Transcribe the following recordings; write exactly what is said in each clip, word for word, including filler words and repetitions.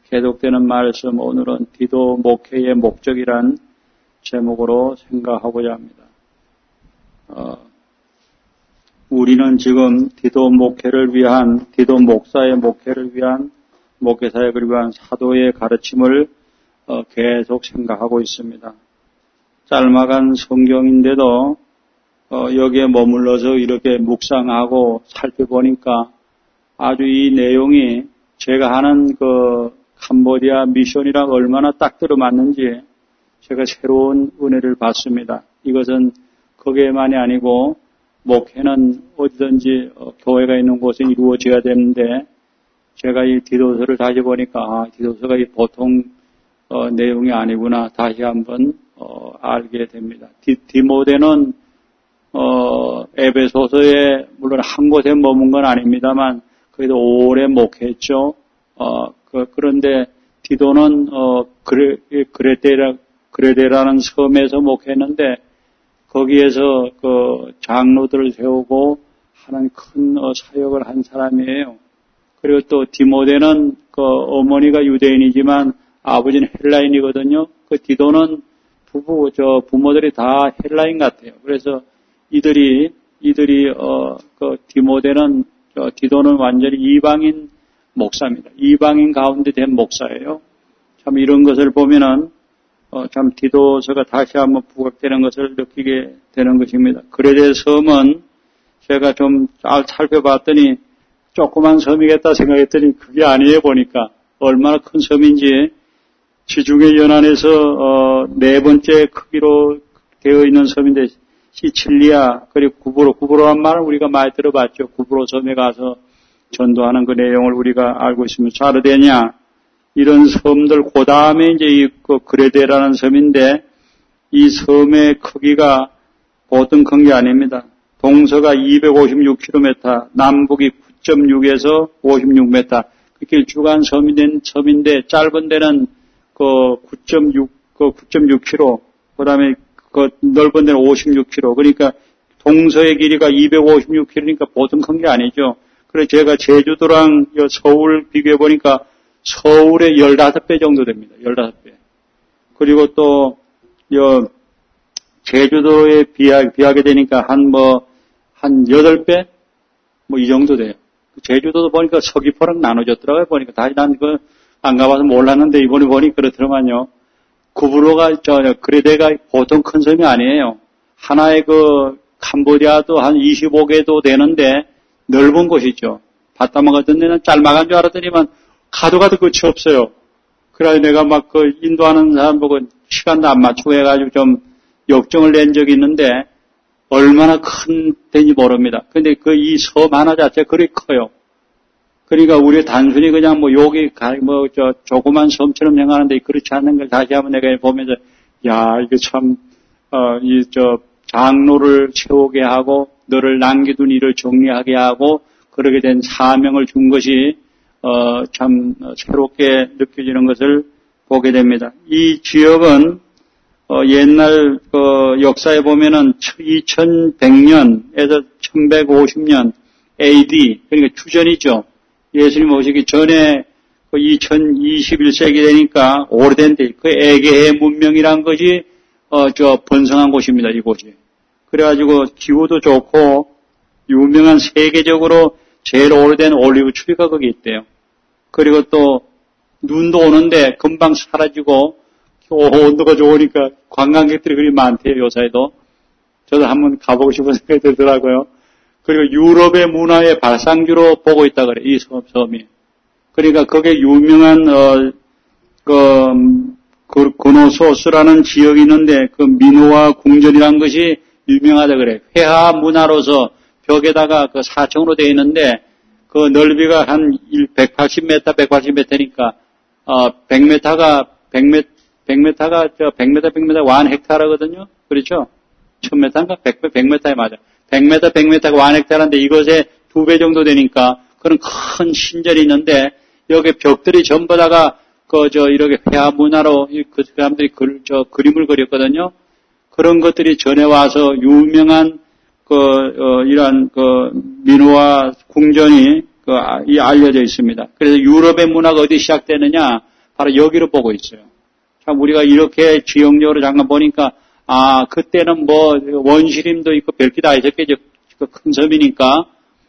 계속되는 말씀, 오늘은 디도 목회의 목적이란 제목으로 생각하고자 합니다. 어, 우리는 지금 디도 목회를 위한, 디도 목사의 목회를 위한, 목회 사역을 위한 사도의 가르침을 어, 계속 생각하고 있습니다. 짤막한 성경인데도 어, 여기에 머물러서 이렇게 묵상하고 살펴보니까 아주 이 내용이 제가 하는 그 캄보디아 미션이랑 얼마나 딱 들어맞는지 제가 새로운 은혜를 받습니다. 이것은 거기에만이 아니고 목회는 어디든지 어, 교회가 있는 곳에 이루어져야 되는데 제가 이 디도서를 다시 보니까 아, 디도서가 이 보통 어, 내용이 아니구나 다시 한번 어, 알게 됩니다. 디, 디모데는 어, 에베소서에 물론 한 곳에 머문 건 아닙니다만 그래도 오래 목회했죠. 어, 그, 그런데 디도는 어, 그레, 그레데라, 그레데라는 섬에서 목회했는데 거기에서 그 장로들을 세우고 하는 큰 어, 사역을 한 사람이에요. 그리고 또 디모데는 그 어머니가 유대인이지만 아버지는 헬라인이거든요. 그 디도는 부부 저 부모들이 다 헬라인 같아요. 그래서 이들이 이들이 어 그 디모데는 저 디도는 완전히 이방인 목사입니다. 이방인 가운데 된 목사예요. 참 이런 것을 보면은 어 참 디도서가 다시 한번 부각되는 것을 느끼게 되는 것입니다. 그레데 섬은 제가 좀 잘 살펴봤더니 조그만 섬이겠다 생각했더니 그게 아니에요. 보니까 얼마나 큰 섬인지 지중해 연안에서 어, 네 번째 크기로 되어 있는 섬인데 시칠리아 그리고 구브로 구브로란 말은 우리가 많이 들어봤죠. 구브로 섬에 가서 전도하는 그 내용을 우리가 알고 있으면 사르데냐 이런 섬들 그 다음에 이제 이 그 그레데라는 섬인데 이 섬의 크기가 보통 큰 게 아닙니다. 동서가 이백오십육 킬로미터, 남북이 구 점 육에서 오십육 미터 그렇게 일주간 섬이 된 섬인데 짧은 데는 그 구 점 육, 그 구 점 육 킬로미터, 그 다음에 그 넓은 데는 오십육 킬로미터. 그러니까 동서의 길이가 이백오십육 킬로미터니까 보통 큰 게 아니죠. 그래서 제가 제주도랑 서울 비교해 보니까 서울의 십오 배 정도 됩니다. 십오 배. 그리고 또, 여, 제주도에 비하, 비하게 되니까 한 뭐, 한 여덟 배? 뭐 이 정도 돼요. 제주도도 보니까 서귀포랑 나눠졌더라고요. 보니까 다시 난 그, 안 가봐서 몰랐는데 이번에 보니 그렇더만요. 구브로가 저 그레데가 보통 큰 섬이 아니에요. 하나의 그 캄보디아도 한 이십오 개도 되는데 넓은 곳이죠. 바다만 같은 데는 짤막한 줄 알았더니만 가도 가도 끝이 없어요. 그래서 내가 막 그 인도하는 사람 보고 시간도 안 맞추고 해가지고 좀 역정을 낸 적이 있는데 얼마나 큰 데인지 모릅니다. 근데 그 이 섬 하나 자체가 그리 커요. 그러니까 우리 단순히 그냥 뭐 여기 뭐 저 조그만 섬처럼 생각하는데 그렇지 않는 걸 다시 한번 내가 보면서 야 이게 참 어 이 저 장로를 세우게 하고 너를 남겨둔 일을 정리하게 하고 그러게 된 사명을 준 것이 어 참 새롭게 느껴지는 것을 보게 됩니다. 이 지역은 어 옛날 그 역사에 보면은 이천백 년에서 천백오십 년 에이디 그러니까 추전이죠. 예수님 오시기 전에 그 이천이십일 세기 되니까 오래된 데, 그 에게해 문명이란 것이, 어, 저, 번성한 곳입니다, 이곳이. 그래가지고 기후도 좋고, 유명한 세계적으로 제일 오래된 올리브 추리가 거기 있대요. 그리고 또, 눈도 오는데 금방 사라지고, 온도가 좋으니까 관광객들이 그리 많대요, 요사이도. 저도 한번 가보고 싶은 생각이 들더라고요. 그리고 유럽의 문화의 발상지로 보고 있다 그래, 이 섬, 섬이. 그러니까 그게 유명한, 어, 그, 그, 그노소스라는 지역이 있는데, 그 민호와 궁전이라는 것이 유명하다 그래. 회화 문화로서 벽에다가 그 사청으로 되어 있는데, 그 넓이가 한 백팔십 미터, 백팔십 미터니까, 어, 백 미터가, 백 미터, 백 미터가, 저, 백 미터, 백 미터, 한 헥타르거든요? 그렇죠? 천 미터인가? 백, 백 미터에 맞아. 백 미터, 백 미터가 한 헥타르인데 이것에 두 배 정도 되니까 그런 큰 신전이 있는데 여기 벽들이 전부 다가 그 저 이렇게 회화 문화로 그 사람들이 글, 저 그림을 그렸거든요. 그런 것들이 전해 와서 유명한 그 어, 이러한 그 민호와 궁전이 그 이 알려져 있습니다. 그래서 유럽의 문화가 어디 시작되느냐? 바로 여기로 보고 있어요. 참 우리가 이렇게 지형적으로 잠깐 보니까 아 그때는 뭐 원시림도 있고 별게 다 있었겠죠. 그 큰 섬이니까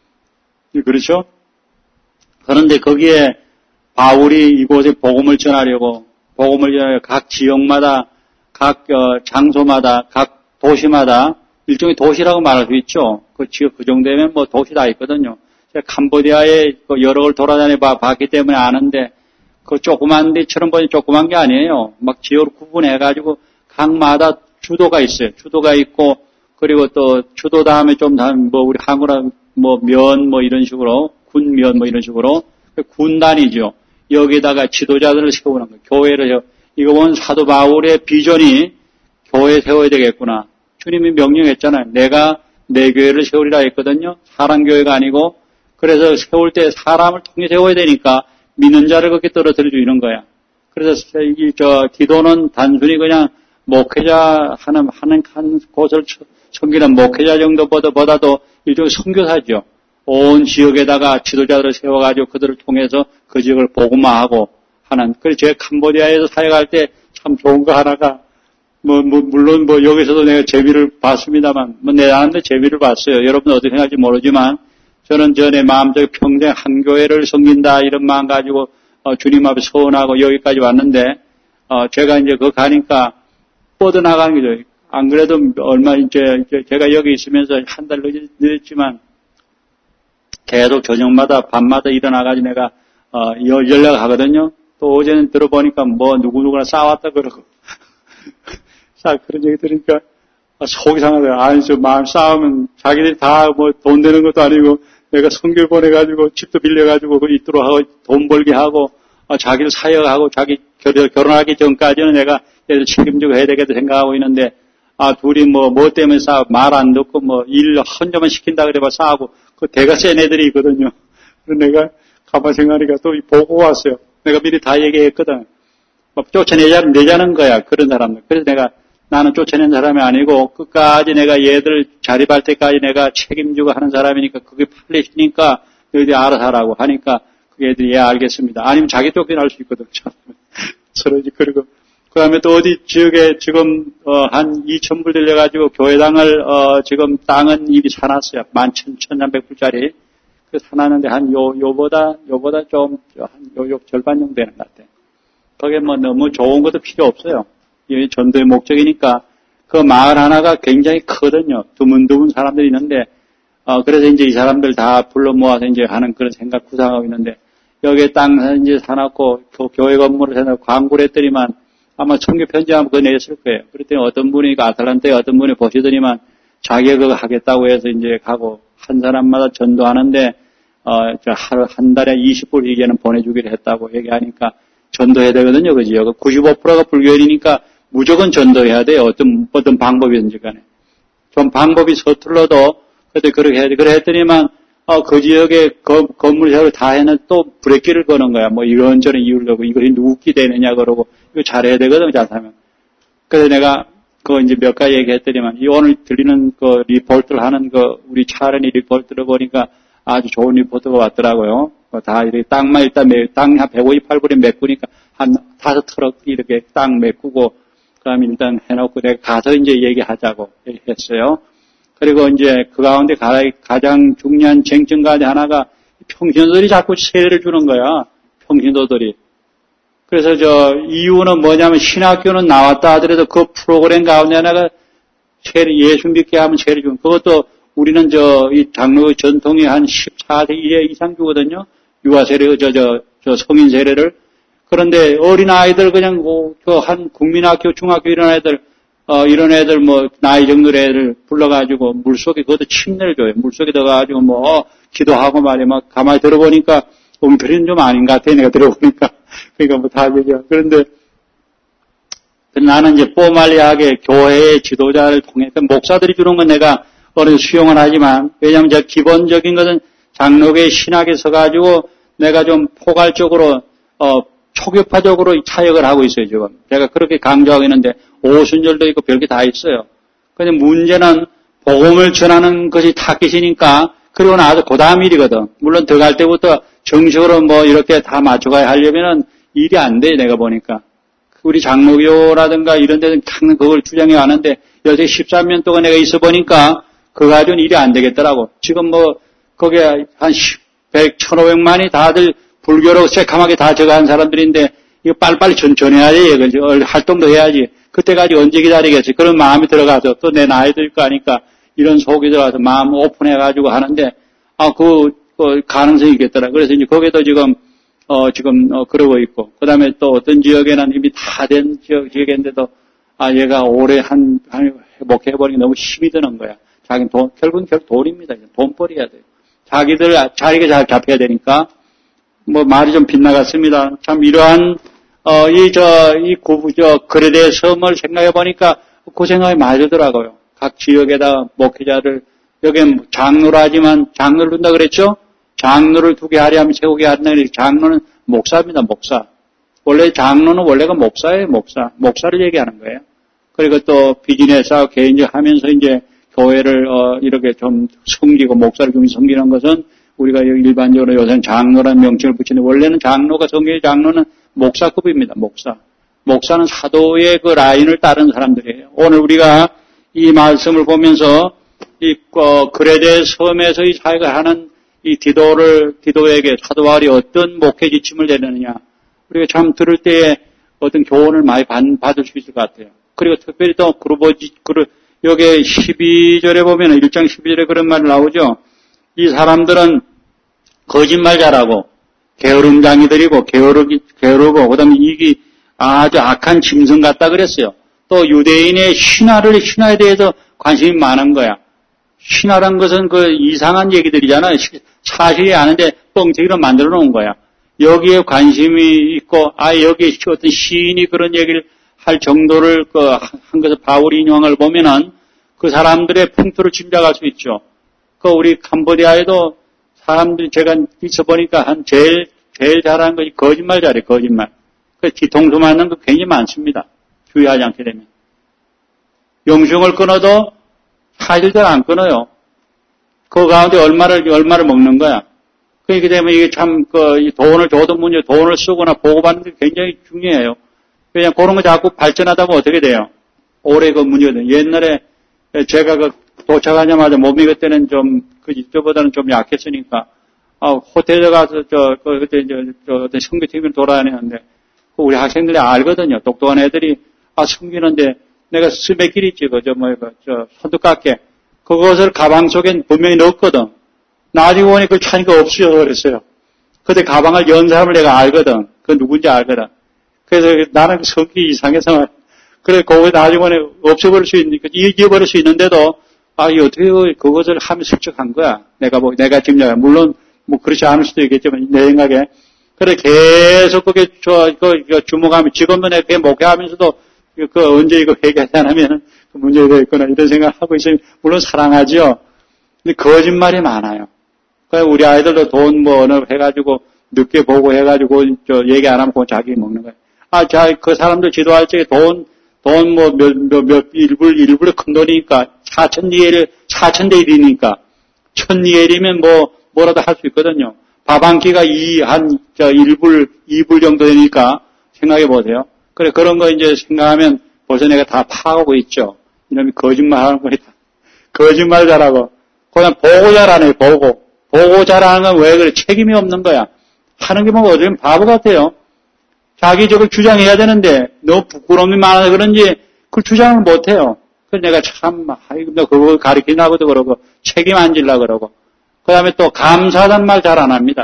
그렇죠. 그런데 거기에 바울이 이곳에 복음을 전하려고 복음을 전하려고 각 지역마다 각 어, 장소마다 각 도시마다 일종의 도시라고 말할 수 있죠. 그 지역 그 정도면 뭐 도시 다 있거든요. 제가 캄보디아에 그 여러 걸 돌아다녀 봐, 봤기 때문에 아는데 그 조그만 데처럼 보니 조그만 게 아니에요. 막 지역으로 구분해가지고 각마다 주도가 있어요. 주도가 있고 그리고 또 주도 다음에 좀 다음 뭐 우리 한국으로 뭐 면 뭐 이런 식으로 군면 뭐 이런 식으로 군단이죠. 여기다가 지도자들을 세우는 거예요. 교회를 이거 보면 사도 바울의 비전이 교회 세워야 되겠구나. 주님이 명령했잖아요. 내가 내 교회를 세우리라 했거든요. 사람 교회가 아니고 그래서 세울 때 사람을 통해 세워야 되니까 믿는 자를 그렇게 떨어뜨려 주는 거야. 그래서 이 저 디도는 단순히 그냥 목회자 하는 하는 한 곳을 섬기는 목회자 정도보다도 일종의 선교사죠. 온 지역에다가 지도자들을 세워가지고 그들을 통해서 그 지역을 복음화하고 하는. 그래서 제가 캄보디아에서 사역할 때 참 좋은 거 하나가 뭐, 뭐 물론 뭐 여기서도 내가 재미를 봤습니다만 뭐 내한테 재미를 봤어요. 여러분 어떻게 생각할지 모르지만 저는 전에 마음속에 평생 한 교회를 섬긴다 이런 마음 가지고 어, 주님 앞에 서원하고 여기까지 왔는데 어, 제가 이제 그 가니까 뻗어나가는 거죠. 안 그래도 얼마 이제 제가 여기 있으면서 한 달 늦었지만 계속 저녁마다 밤마다 일어나가지고 내가 어, 연락하거든요. 또 어제는 들어보니까 뭐 누구누구나 싸웠다 그러고 싸 그런 얘기 들으니까 속이 상하더라고요. 아니 저 마음 싸우면 자기들이 다 뭐 돈 되는 것도 아니고 내가 선교 보내가지고 집도 빌려가지고 그 있도록 하고 돈 벌게 하고 어, 자기를 사역하고 자기 결, 결혼하기 전까지는 내가 얘들 책임지고 해야 되겠다 생각하고 있는데 아 둘이 뭐 뭐 때문에 싸우 말 안 듣고 뭐 일 혼자만 시킨다 그래봐 싸우고 그 대가 센 애들이 있거든요. 그래서 내가 가만 생각하니까 또 보고 왔어요. 내가 미리 다 얘기했거든. 막 쫓아내자, 내자는 거야. 그런 사람들. 그래서 내가 나는 쫓아낸 사람이 아니고 끝까지 내가 얘들 자립할 때까지 내가 책임지고 하는 사람이니까 그게 팔리시니까 너희들이 알아서 하라고 하니까 그 애들이 예 알겠습니다. 아니면 자기 쫓겨날 수 있거든. 서로 이제 그리고 그 다음에 또 어디 지역에 지금 어, 한 이천 불 들려가지고 교회당을 어, 지금 땅은 이미 사놨어요. 만 천, 천삼백 불짜리. 그 사놨는데 한 요, 요보다, 요보다 좀, 한 요, 요 절반 정도 되는 것 같아요. 그게 뭐 너무 좋은 것도 필요 없어요. 이 전도의 목적이니까 그 마을 하나가 굉장히 크거든요. 드문드문 사람들이 있는데, 어, 그래서 이제 이 사람들 다 불러 모아서 이제 하는 그런 생각 구상하고 있는데, 여기에 땅 이제 사놨고, 그 교회 건물을 해놓고 광고를 했더니만 아마 청교 편지하면 그거 냈을 거예요. 그랬더니 어떤 분이 아틀란타에 어떤 분이 보시더니만 자기가 그거 하겠다고 해서 이제 가고, 한 사람마다 전도하는데, 어, 저 하루, 한 달에 이십 불 이게는 보내주기로 했다고 얘기하니까 전도해야 되거든요. 그죠? 구십오 퍼센트가 불교인이니까 무조건 전도해야 돼요. 어떤, 어떤 방법이든지 간에. 좀 방법이 서툴러도 그때 그렇게 해야 돼. 그래 했더니만, 어, 그 지역에 거, 건물 세우고 다 해는 또 브레이크를 거는 거야. 뭐 이런저런 이유를 거고 이것이 누구 끼 되느냐 그러고 이거 잘해야 되거든, 잘하면. 그래서 내가 그거 이제 몇 가지 얘기했더니만 이 오늘 들리는 그 리포트를 하는 그 우리 차련이 리포트를 보니까 아주 좋은 리포트가 왔더라고요. 다 이렇게 땅만 일단 매, 땅 한 백오십팔 불에 메꾸니까 한 다섯 트럭 이렇게 땅 메꾸고 그다음에 일단 해놓고 내가 가서 이제 얘기하자고 얘기했어요. 그리고 이제 그 가운데 가장 중요한 쟁점 가운데 하나가 평신도들이 자꾸 세례를 주는 거야. 평신도들이. 그래서 저 이유는 뭐냐면 신학교는 나왔다 하더라도 그 프로그램 가운데 하나가 세례, 예수 믿게 하면 세례 주는 그것도 우리는 저 이 장로의 전통이 한 십사 세 이상 주거든요. 유아 세례, 저, 저, 저 성인 세례를. 그런데 어린 아이들 그냥 그 한 국민학교, 중학교 이런 애들, 어, 이런 애들 뭐 나이 정도 애들 불러가지고 물속에 그것도 침례를 줘요. 물속에 들어가가지고 뭐 어, 기도하고 말이야. 막 가만히 들어보니까 엉터리는 좀 아닌 것 같아. 내가 들어보니까. 그러니까 뭐 다 얘기야. 그런데 나는 이제 포멀리하게 교회의 지도자를 통해서 목사들이 주는 건 내가 어느 수용을 하지만 왜냐하면 제가 기본적인 것은 장로교의 신학에 서가지고 내가 좀 포괄적으로 어 초교파적으로 사역을 하고 있어요 지금. 제가 그렇게 강조하고 있는데 오순절도 있고 별게 다 있어요. 근데 문제는 복음을 전하는 것이 타깃이니까 그리고 나서 그 다음 일이거든. 물론 들어갈 때부터 정식으로 뭐 이렇게 다 맞춰가야 하려면은 일이 안 돼, 내가 보니까. 우리 장로교라든가 이런 데는 항상 그걸 주장해 왔는데, 여태 십삼 년 동안 내가 있어 보니까, 그거 가지고는 일이 안 되겠더라고. 지금 뭐, 거기에 한 백, 천오백만이 다들 불교로 새카맣게 다 저거한 사람들인데, 이거 빨리빨리 전, 전해야지, 이걸 활동도 해야지. 그때까지 언제 기다리겠지. 그런 마음이 들어가서, 또 내 나이도 있고 하니까, 이런 속이 들어가서 마음 오픈해가지고 하는데, 아, 그, 그 가능성이 있겠더라. 그래서 이제 거기도 지금, 어, 지금, 어, 그러고 있고. 그 다음에 또 어떤 지역에는 이미 다 된 지역, 지역인데도, 아, 얘가 올해 한, 한, 목회해버리기 너무 힘이 드는 거야. 자기는 돈, 결국은 결국 돈입니다. 돈벌이해야 돼요. 자기들, 자기가 잘 잡혀야 되니까, 뭐, 말이 좀 빗나갔습니다. 참, 이러한, 어, 이, 저, 이 구, 저, 거래대 섬을 생각해보니까 그 생각이 많이 들더라고요. 각 지역에다가 목회자를, 여기는 장로라 하지만 장로를 둔다 그랬죠? 장로를 두 개 하려면 세 개 하려면 장로는 목사입니다, 목사. 원래 장로는 원래가 목사예요, 목사. 목사를 얘기하는 거예요. 그리고 또 비즈니스하고 개인적 하면서 이제 교회를, 어, 이렇게 좀 섬기고 목사를 좀 섬기는 것은 우리가 일반적으로 요새는 장로라는 명칭을 붙이는데 원래는 장로가 성경의 장로는 목사급입니다, 목사. 목사는 사도의 그 라인을 따른 사람들이에요. 오늘 우리가 이 말씀을 보면서 이, 어, 그레데 섬에서 이 사회가 하는 이 디도를, 디도에게 사도 바울이 어떤 목회 지침을 내리느냐. 우리가 참 들을 때에 어떤 교훈을 많이 받, 받을 수 있을 것 같아요. 그리고 특별히 또, 그루버지, 그루, 여기 십이 절에 보면, 일 장 십이 절에 그런 말이 나오죠. 이 사람들은 거짓말 잘하고, 게으름장이들이고, 게으르기, 게으르고, 그 다음에 이게 아주 악한 짐승 같다 그랬어요. 또 유대인의 신화를, 신화에 대해서 관심이 많은 거야. 신화란 것은 그 이상한 얘기들이잖아요. 사실이 아닌데 뻥튀기로 만들어 놓은 거야. 여기에 관심이 있고, 아, 여기에 어떤 시인이 그런 얘기를 할 정도를 그 한 것을 바울이 인용한 걸 보면은 그 사람들의 풍토를 짐작할 수 있죠. 그 우리 캄보디아에도 사람들이 제가 있어 보니까 한 제일, 제일 잘하는 것이 거짓말 잘해, 거짓말. 그 뒤통수 맞는 거 굉장히 많습니다. 주의하지 않게 되면. 영생을 끊어도 사실 잘 안 끊어요. 그 가운데 얼마를, 얼마를 먹는 거야. 그렇게 되면 이게 참, 그, 돈을 줘도 문제, 돈을 쓰거나 보고받는 게 굉장히 중요해요. 그냥 그런 거 자꾸 발전하다 보면 어떻게 돼요? 올해 그 문제거든요. 옛날에 제가 그 도착하자마자 몸이 그때는 좀, 그, 이때보다는 좀 약했으니까, 아, 호텔에 가서 저, 그, 그때 이제, 저, 어떤 성교팀을 돌아다니는데, 우리 학생들이 알거든요. 똑똑한 애들이, 아, 숨기는데, 내가 스매길 있지, 그저, 뭐, 그, 저, 손톱깎게. 그것을 가방 속에 분명히 넣었거든. 나중에 보니 그걸 찾으니까 없어요, 그랬어요. 그때 가방을 연 사람을 내가 알거든. 그 누군지 알거든. 그래서 나는 성격이 이상해서, 그래, 거기 나중에 보니 없애버릴 수 있는, 잊어버릴 수 있는데도, 아, 이 어떻게 그것을 하면 설득한 거야. 내가 뭐, 내가 짐작해. 물론, 뭐, 그렇지 않을 수도 있겠지만, 내 생각에. 그래, 계속 그게, 저, 그, 주목하면, 지금도 내가 그게 목회하면서도, 그, 언제 이거 해결하지 않으면, 그 문제가 있거나, 이런 생각하고 있으면, 물론 사랑하지요. 근데 거짓말이 많아요. 그래, 우리 아이들도 돈 뭐, 어느 해가지고, 늦게 보고 해가지고, 저, 얘기 안 하면 자기 먹는 거야. 아, 자, 그 사람들 지도할 적에 돈, 돈 뭐, 몇, 몇, 몇, 일불, 일불이 큰 돈이니까, 사천 니엘을, 사천 대 일이니까, 천 니엘이면 뭐, 뭐라도 할 수 있거든요. 밥 한 끼가 이, 한, 저, 일불, 이불 정도 되니까, 생각해 보세요. 그래, 그런 거 이제 생각하면 벌써 내가 다 파악하고 있죠. 이놈이 거짓말 하는 거니까. 거짓말 잘하고. 그냥 보고 잘하네, 보고. 보고 잘하는 건 왜 그래? 책임이 없는 거야. 하는 게 뭐 어쩌면 바보 같아요. 자기 저걸 주장해야 되는데, 너무 부끄러움이 많아서 그런지 그걸 주장을 못 해요. 그래서 내가 참, 아이고, 나 그거 가르치려고도 그러고, 책임 안 질라 그러고. 그 다음에 또 감사하다는 말 잘 안 합니다.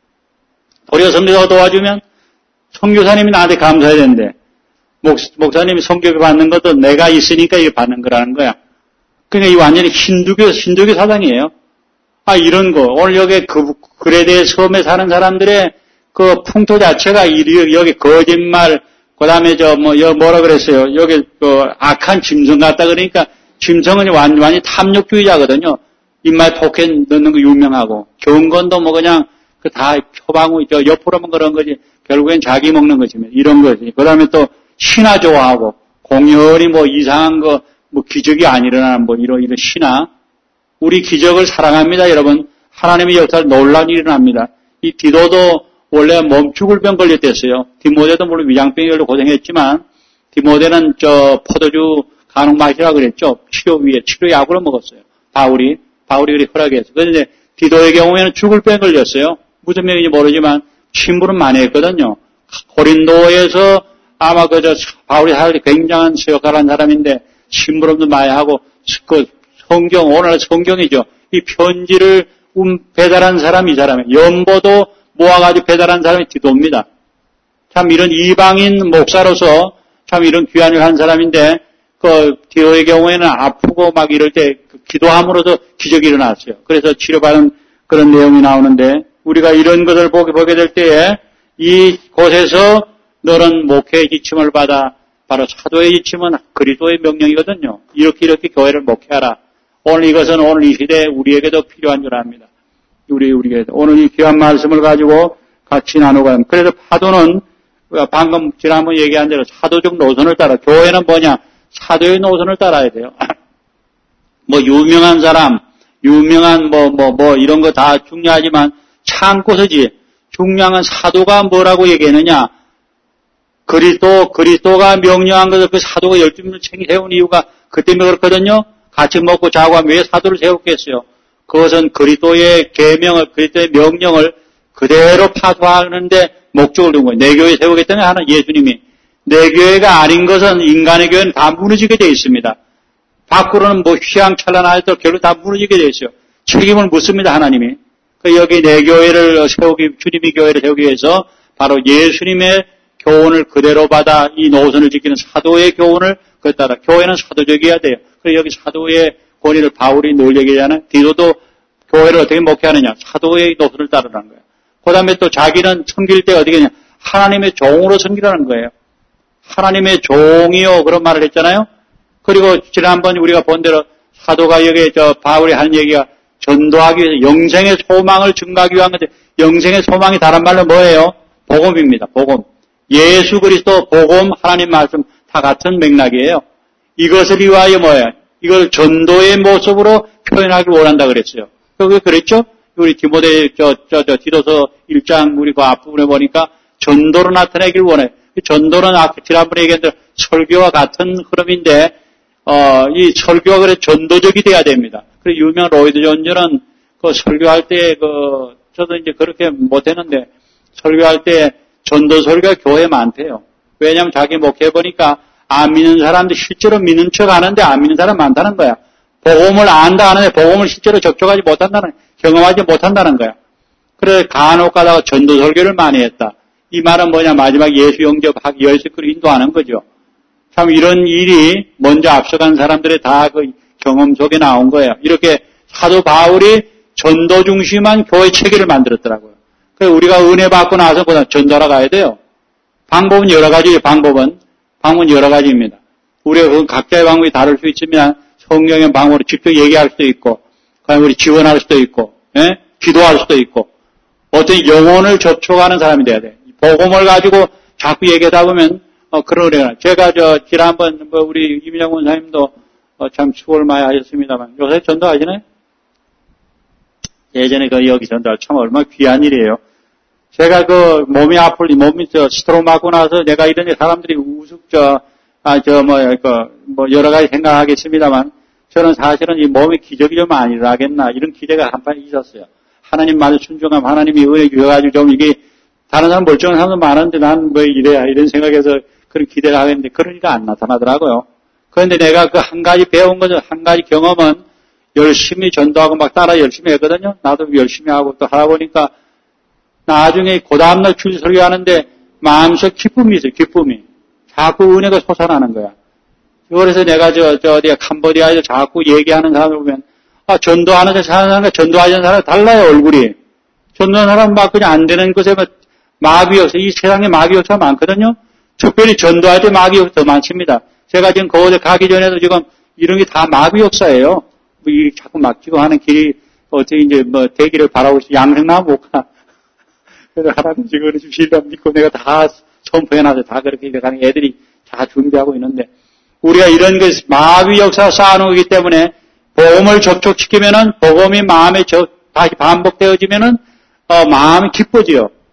도리어 선교사가 도와주면, 선교사님이 나한테 감사해야 되는데, 목, 목사님이 선교를 받는 것도 내가 있으니까 이게 받는 거라는 거야. 그러니까 이 완전히 힌두교, 힌두교 사상이에요. 아, 이런 거. 오늘 여기 그, 그레데 섬에 사는 사람들의 그 풍토 자체가 여기 거짓말, 그 다음에 저 뭐, 여 뭐라 그랬어요. 여기 그 악한 짐승 같다 그러니까 짐승은 완전히 탐욕주의자거든요. 입맛 포켓 넣는 거 유명하고. 경건도 뭐 그냥 그 다 표방우, 저 옆으로만 그런 거지. 결국엔 자기 먹는 거지. 이런 거지. 그 다음에 또 신화 좋아하고, 공연히 뭐 이상한 거, 뭐 기적이 안 일어나는 뭐 이런, 이런 신화. 우리 기적을 사랑합니다, 여러분. 하나님의 역사를 놀라운 일이 일어납니다. 이 디도도 원래 몸 죽을 병 걸렸댔어요. 디모데도 물론 위장병이 걸려 고생했지만 디모데는 저 포도주 간혹 마시라 그랬죠. 치료 위에 치료 약으로 먹었어요. 바울이 바울이 그렇게 허락했어요. 그런데 디도의 경우에는 죽을 병 걸렸어요. 무슨 병인지 모르지만 침부는 많이 했거든요. 고린도에서 아마 그저 바울이 할 때 굉장한 역할을 한 사람인데 심부름도 많이 하고 그 성경 오늘 성경이죠. 이 편지를 음 배달한 사람이 이 사람이에요. 연보도 모아가지고 배달한 사람이 디도입니다. 참 이런 이방인 목사로서 참 이런 귀한 일을 한 사람인데 그 디도의 경우에는 아프고 막 이럴 때 기도함으로써 기적이 일어났어요. 그래서 치료받은 그런 내용이 나오는데 우리가 이런 것을 보게 보게 될 때에 이 곳에서 너는 목회의 지침을 받아 바로 사도의 지침은 그리스도의 명령이거든요. 이렇게 이렇게 교회를 목회하라. 오늘 이것은 오늘 이 시대에 우리에게도 필요한 줄 압니다. 우리 우리에게도 오늘 이 귀한 말씀을 가지고 같이 나누고 합니다. 그래서 파도는 방금 지난번 얘기한 대로 사도적 노선을 따라 교회는 뭐냐? 사도의 노선을 따라야 돼요. 뭐 유명한 사람, 유명한 뭐 뭐 뭐 이런 거 다 중요하지만 참고서지 중요한 사도가 뭐라고 얘기했느냐? 그리스도 그리스도가 명령한 것을 그 사도가 열두 명을 챙겨 세운 이유가 그 때문에 그렇거든요. 같이 먹고 자고 하면 왜 사도를 세웠겠어요? 그것은 그리스도의 계명을 그리스도의 명령을 그대로 파수하는데 목적을 둔 거예요. 내 교회 세우겠다는 하나 예수님이 내 교회가 아닌 것은 인간의 교회는 다 무너지게 되어 있습니다. 밖으로는 뭐 휘황찬란하여도 결국 다 무너지게 되어 있어요. 책임을 묻습니다 하나님이. 그 여기 내 교회를 세우기 주님이 교회를 세우기 위해서 바로 예수님의 교훈을 그대로 받아 이 노선을 지키는 사도의 교훈을 그에 따라 교회는 사도적이어야 돼요. 그래서 여기 사도의 권위를 바울이 늘 얘기하잖아요. 디도도 교회를 어떻게 목회하느냐. 사도의 노선을 따르라는 거예요. 그 다음에 또 자기는 섬길 때 어떻게 하냐. 하나님의 종으로 섬기라는 거예요. 하나님의 종이요. 그런 말을 했잖아요. 그리고 지난번 우리가 본 대로 사도가 여기 저 바울이 하는 얘기가 전도하기 위해서 영생의 소망을 증가하기 위한 건데 영생의 소망이 다른 말로 뭐예요? 복음입니다. 복음. 예수 그리스도 복음 하나님 말씀 다 같은 맥락이에요. 이것을 위하여 뭐예요? 이걸 전도의 모습으로 표현하기 원한다 그랬어요. 그게 그랬죠? 우리 디모데 저, 저, 저, 디도서 일 장 우리 그 앞부분에 보니까 전도로 나타내길 원해요. 전도는 아까 지난번에 얘기한 대로 설교와 같은 흐름인데, 어, 이 설교가 그래 전도적이 돼야 됩니다. 그리고 유명한 로이드 존즈는 그 설교할 때 그, 저도 이제 그렇게 못했는데, 설교할 때 전도 설교가 교회에 많대요. 왜냐면 자기 목회해보니까 안 믿는 사람들 실제로 믿는 척 하는데 안 믿는 사람 많다는 거야. 복음을 안다 하는데 복음을 실제로 접촉하지 못한다는, 경험하지 못한다는 거야. 그래서 간혹 가다가 전도 설교를 많이 했다. 이 말은 뭐냐, 마지막 예수 영접하기 열심히 인도하는 거죠. 참 이런 일이 먼저 앞서간 사람들의 다 그 경험 속에 나온 거예요. 이렇게 사도 바울이 전도 중심한 교회 체계를 만들었더라고요. 그래서 우리가 은혜 받고 나서 보다 전도하러 가야 돼요. 방법은 여러 가지예요. 방법은. 방법은 여러 가지입니다. 우리가 그 각자의 방법이 다를 수 있으면 성경의 방법으로 직접 얘기할 수도 있고, 그다음에 우리 지원할 수도 있고, 예? 기도할 수도 있고, 어떤 영혼을 접촉하는 사람이 돼야 돼. 복음을 가지고 자꾸 얘기하다 보면, 어, 그러려나. 제가 저, 지난번, 뭐, 우리 이민영 원사님도, 어, 참 수고를 많이 하셨습니다만, 요새 전도하시나요? 예전에 그 여기 전도할 참 얼마나 귀한 일이에요. 제가 그 몸이 아플, 몸이 저 스트로크 맞고 나서 내가 이런 사람들이 우습, 저, 아, 저, 뭐, 그, 뭐, 여러 가지 생각하겠습니다만, 저는 사실은 이 몸에 기적이 좀 안 일어나겠나, 이런 기대가 한판 있었어요. 하나님 말 순종하면 하나님이 은혜 주셔가지고 좀 이게, 다른 사람 멀쩡한 사람도 많은데 난 뭐 이래야, 이런 생각에서 그런 기대를 하겠는데, 그런 일이 안 나타나더라고요. 그런데 내가 그 한 가지 배운 것은, 한 가지 경험은 열심히 전도하고 막 따라 열심히 했거든요. 나도 열심히 하고 또 하다 보니까, 나중에 그 다음날 주일 설교하는데 마음속 기쁨이 있어요. 기쁨이. 자꾸 은혜가 솟아나는 거야. 그래서 내가 저, 저 어디야 캄보디아에서 자꾸 얘기하는 사람을 보면 아 전도하는 사람과 전도하지 않는 사람 달라요. 얼굴이. 전도하는 사람 막 그냥 안 되는 것에 마귀 역사. 이 세상에 마귀 역사가 많거든요. 특별히 전도할 때 마귀 역사 더 많습니다. 제가 지금 거기에 가기 전에도 지금 이런 게 다 마귀 역사예요. 뭐 이 자꾸 막히고 하는 길이 어떻게 이제 뭐 대기를 바라고 있어. 양생나무 못 가. 그래서 하나님 지금 주시리라 믿고 내가 다 선포해놔서 다 그렇게 가는 애들이 다 준비하고 있는데 우리가 이런 것 마귀 역사 쌓아놓기 때문에 복음을 접촉시키면은 복음이 마음에 저, 다시 반복되어지면은 어, 마음이 기뻐져요.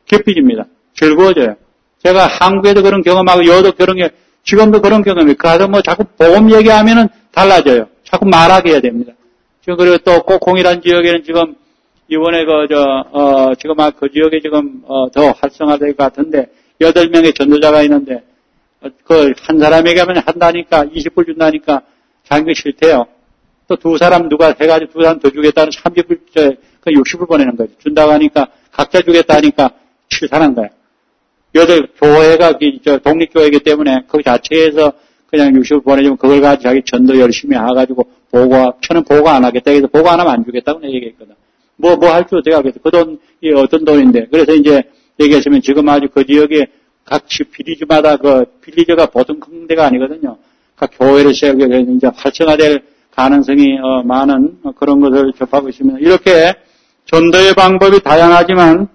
깊어집니다. 즐거워져요. 제가 한국에도 그런 경험하고 여도 그런 게 지금도 그런 경험이 가서 뭐 자꾸 복음 얘기하면은 달라져요. 자꾸 말하게 해야 됩니다. 지금 그리고 또 꼭공이라는 지역에는 지금 이번에 그 저 어 지금 그 지역에 지금 어 더 활성화될 것 같은데 여덟 명의 전도자가 있는데 그 한 사람에게 하면 한다니까 이십 불 준다니까 자기가 싫대요. 또 두 사람 누가 해가지고 두 사람 더 주겠다는 삼십 불, 그 육십 불 보내는 거죠. 준다고 하니까 각자 주겠다 하니까 싫다는 거야. 여덟 교회가 저 독립교회이기 때문에 그 자체에서 그냥 육십 불 보내주면 그걸 가지고 자기 전도 열심히 해가지고 보고, 저는 보고 안 하겠다. 그래서 보고 안 하면 안 주겠다고 얘기했거든. 뭐, 뭐 할 줄 어떻게 알겠어. 그 돈이 어떤 돈인데. 그래서 이제 얘기했으면 지금 아주 그 지역에 각 빌리지마다 그 빌리저가 보통 큰 데가 아니거든요. 각 교회를 세우게 해서 이제 활성화될 가능성이 어, 많은 그런 것을 접하고 있습니다. 이렇게 전도의 방법이 다양하지만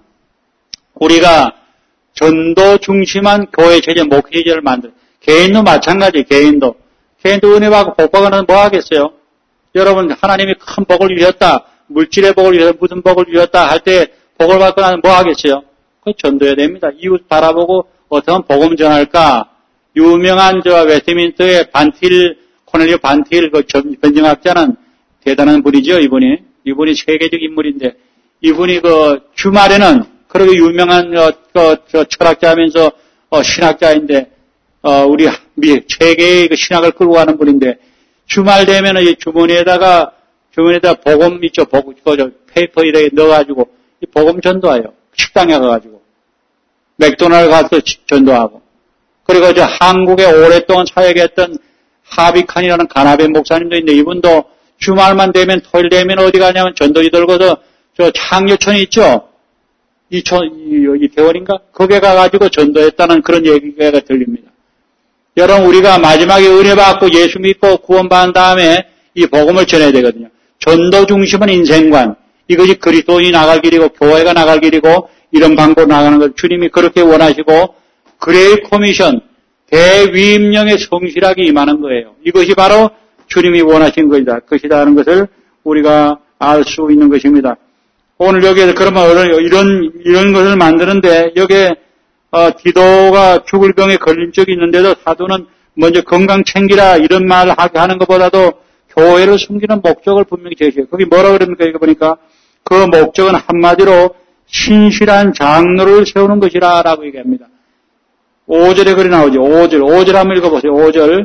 우리가 전도 중심한 교회 체제, 목회 체제를 만들. 개인도 마찬가지, 개인도. 개인도 은혜 받고 복 받으면 뭐 하겠어요? 여러분, 하나님이 큰 복을 주셨다. 물질의 복을 주셨다. 무슨 복을 주셨다. 할 때 복을 받고 나면 뭐 하겠어요? 그 전도해야 됩니다. 이웃 바라보고 어떤 복음 전할까? 유명한 저 웨스트민스터의 반틸, 코넬리오 반틸 그 변증학자는 대단한 분이죠, 이분이. 이분이 세계적 인물인데, 이분이 그 주말에는 그렇게 유명한 어, 그, 저 철학자면서 어, 신학자인데, 어, 우리 미, 세계의 그 신학을 끌고 가는 분인데, 주말 되면은 이 주머니에다가, 주머니에다 복음 있죠, 복음, 그, 저, 페이퍼 이렇게 넣어가지고, 이 복음 전도해요. 식당에 가가지고. 맥도날드 가서 전도하고. 그리고 저 한국에 오랫동안 사역했던 하비칸이라는 가나베 목사님도 있는데, 이분도 주말만 되면, 토요일 되면 어디 가냐면 전도지 들고서 저 창녀촌이 있죠? 이촌, 이태원인가? 거기에 가가지고 전도했다는 그런 얘기가 들립니다. 여러분, 우리가 마지막에 은혜 받고 예수 믿고 구원받은 다음에 이 복음을 전해야 되거든요. 전도 중심은 인생관. 이것이 그리스도인이 나갈 길이고, 교회가 나갈 길이고, 이런 방법으로 나가는 걸 주님이 그렇게 원하시고, 그레이트 커미션, 대위임령에 성실하게 임하는 거예요. 이것이 바로 주님이 원하신 것이다. 그것이다 하는 것을 우리가 알 수 있는 것입니다. 오늘 여기에서 그러면 이런, 이런 것을 만드는데, 여기에, 어, 디도가 죽을 병에 걸린 적이 있는데도 사도는 먼저 건강 챙기라 이런 말을 하는 것보다도 교회를 숨기는 목적을 분명히 제시해요. 거기 뭐라 그럽니까? 이거 보니까 그 목적은 한마디로 신실한 장로를 세우는 것이라 라고 얘기합니다. 오 절에 글이 나오죠. 오 절. 오 절 한번 읽어보세요. 오 절.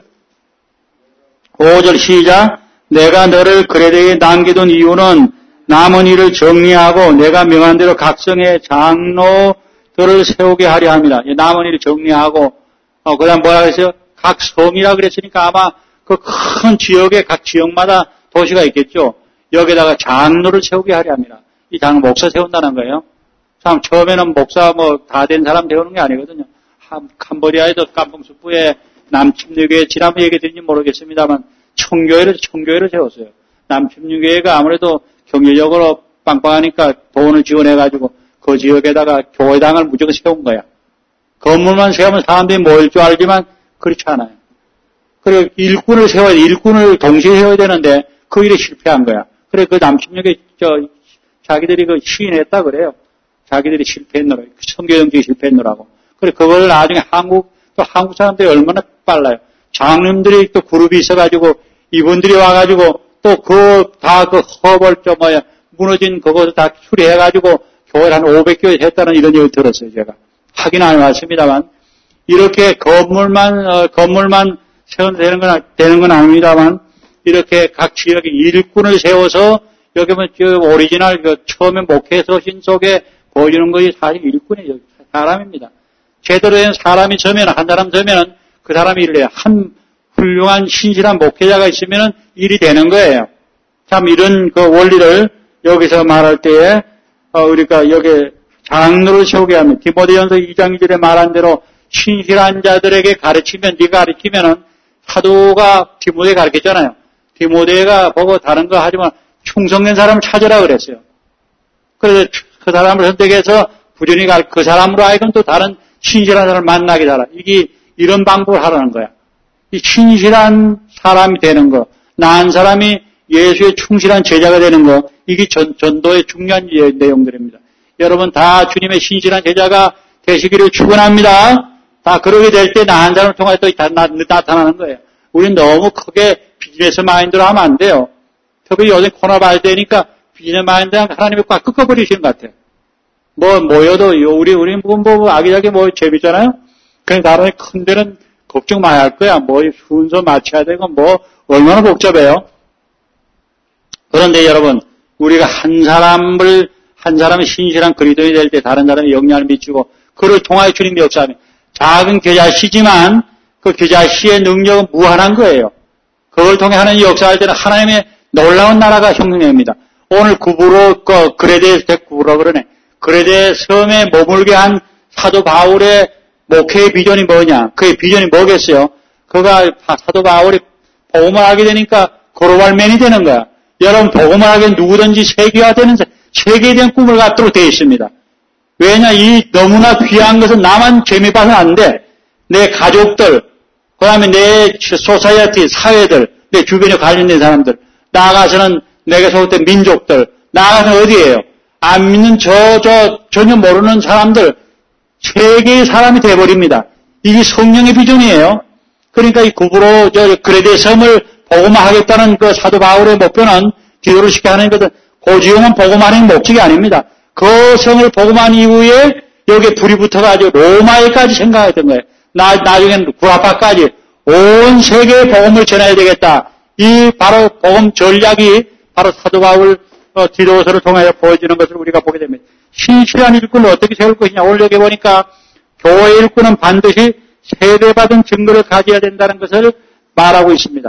오 절 시작. 내가 너를 그레데에 남겨둔 이유는 남은 일을 정리하고 내가 명한 대로 각성의 장로들을 세우게 하려 합니다. 남은 일을 정리하고, 어, 그 다음 뭐라 그랬어요? 각 성이라 그랬으니까 아마 그 큰 지역에 각 지역마다 도시가 있겠죠. 여기다가 장로를 세우게 하려 합니다. 이 장로 목사 세운다는 거예요. 참, 처음에는 목사 뭐 다 된 사람 세우는 게 아니거든요. 캄보디아에도 깜풍수부에 남침류교회 지난번 얘기 드린지 모르겠습니다만 청교회를, 청교회를 세웠어요. 남침류교회가 아무래도 경제적으로 빵빵하니까 돈을 지원해가지고 그 지역에다가 교회당을 무조건 세운 거야. 건물만 세우면 사람들이 모일 줄 알지만 그렇지 않아요. 그리고 일꾼을 세워야 돼. 일꾼을 동시에 세워야 되는데 그 일에 실패한 거야. 그래 그 남침역에 저 자기들이 그 시인했다 그래요. 자기들이 실패했노라. 선교정책이 실패했노라고. 그래 그걸 나중에 한국 또 한국 사람들이 얼마나 빨라요. 장님들이 또 그룹이 있어가지고 이분들이 와가지고 또 그 다 그 허벌 저 뭐야 무너진 그것을 다 수리해가지고 교회를 한 오백 교회 했다는 이런 얘기를 들었어요. 제가 하긴 안 왔습니다만 이렇게 건물만 어, 건물만 세워도 되는 건 되는 건 아닙니다만 이렇게 각 지역에 일꾼을 세워서 여기 보면 저 오리지널 그 처음에 목회 서신 속에 보여주는 것이 사실 일꾼이에요. 사람입니다. 제대로 된 사람이 서면 한 사람 서면은 그 사람이 일을 해요. 한 훌륭한 신실한 목회자가 있으면은 일이 되는 거예요. 참 이런 그 원리를 여기서 말할 때에 어, 우리가 여기 장로를 세우게 하면 디모데전서 이 장 이 절에 말한 대로 신실한 자들에게 가르치면 네가 가르치면은 사도가 디모데 가르쳤잖아요. 디모데가 보고 다른 거 하지만 충성된 사람을 찾으라 그랬어요. 그래서 그 사람을 선택해서 부지런히 가, 그 사람으로 하여금 또 다른 신실한 사람을 만나게 하라. 이게 이런 방법을 하라는 거야. 이 신실한 사람이 되는 거, 나은 사람이 예수의 충실한 제자가 되는 거, 이게 전, 전도의 중요한 내용들입니다. 여러분 다 주님의 신실한 제자가 되시기를 축원합니다. 다 그러게 될 때 나 한 사람을 통해 또 나타나는 거예요. 우리는 너무 크게 비즈니스 마인드로 하면 안 돼요. 특히 요새 코로나 봐야 되니까 비즈니스 마인드랑 하나님이 꽉 꺾어버리시는 것 같아요. 뭐 모여도 우리 우리 뭐, 뭐 아기자기 뭐 재밌잖아요. 그냥 다른 큰 데는 걱정 많이 할 거야. 뭐 순서 맞춰야 되고 뭐 얼마나 복잡해요. 그런데 여러분 우리가 한 사람을 한 사람이 신실한 그리스도인이 될 때 다른 사람이 영향을 미치고 그를 통하여 주님이 역사하며 작은 교자씨지만 그 교자씨의 능력은 무한한 거예요. 그걸 통해 하나님이 역사할 때는 하나님의 놀라운 나라가 형성됩니다. 오늘 구부로 그 그레데 구부로 그러네. 그레데 섬에 머물게 한 사도 바울의 목회의 비전이 뭐냐? 그의 비전이 뭐겠어요? 그가 사도 바울이 복음을 하게 되니까 글로벌맨이 되는 거야. 여러분 복음을 하게 누구든지 세계화되는 세계에 대한 꿈을 갖도록 되어 있습니다. 왜냐? 이 너무나 귀한 것은 나만 재미봐서는 안 돼. 내 가족들, 그 다음에 내 소사이어티, 사회들, 내 주변에 관련된 사람들, 나아가서는 내가 속된 민족들, 나아가서는 어디예요? 안 믿는 저, 저, 전혀 모르는 사람들, 세계의 사람이 돼버립니다. 이게 성령의 비전이에요. 그러니까 이 구부로 저 그레데 섬을 복음화하겠다는 그 사도 바울의 목표는 디도를 시켜 하는 것은 고지용은 복음하는 목적이 아닙니다. 그 성을 복음한 이후에 여기에 불이 붙어가지고 로마에까지 생각했던 거예요. 나, 나중에는 구라파까지 온 세계에 복음을 전해야 되겠다. 이 바로 복음 전략이 바로 사도 바울 어, 디도서를 통하여 보여주는 것을 우리가 보게 됩니다. 신실한 일꾼을 어떻게 세울 것이냐. 오늘 여기 보니까 교회 일꾼은 반드시 세례받은 증거를 가져야 된다는 것을 말하고 있습니다.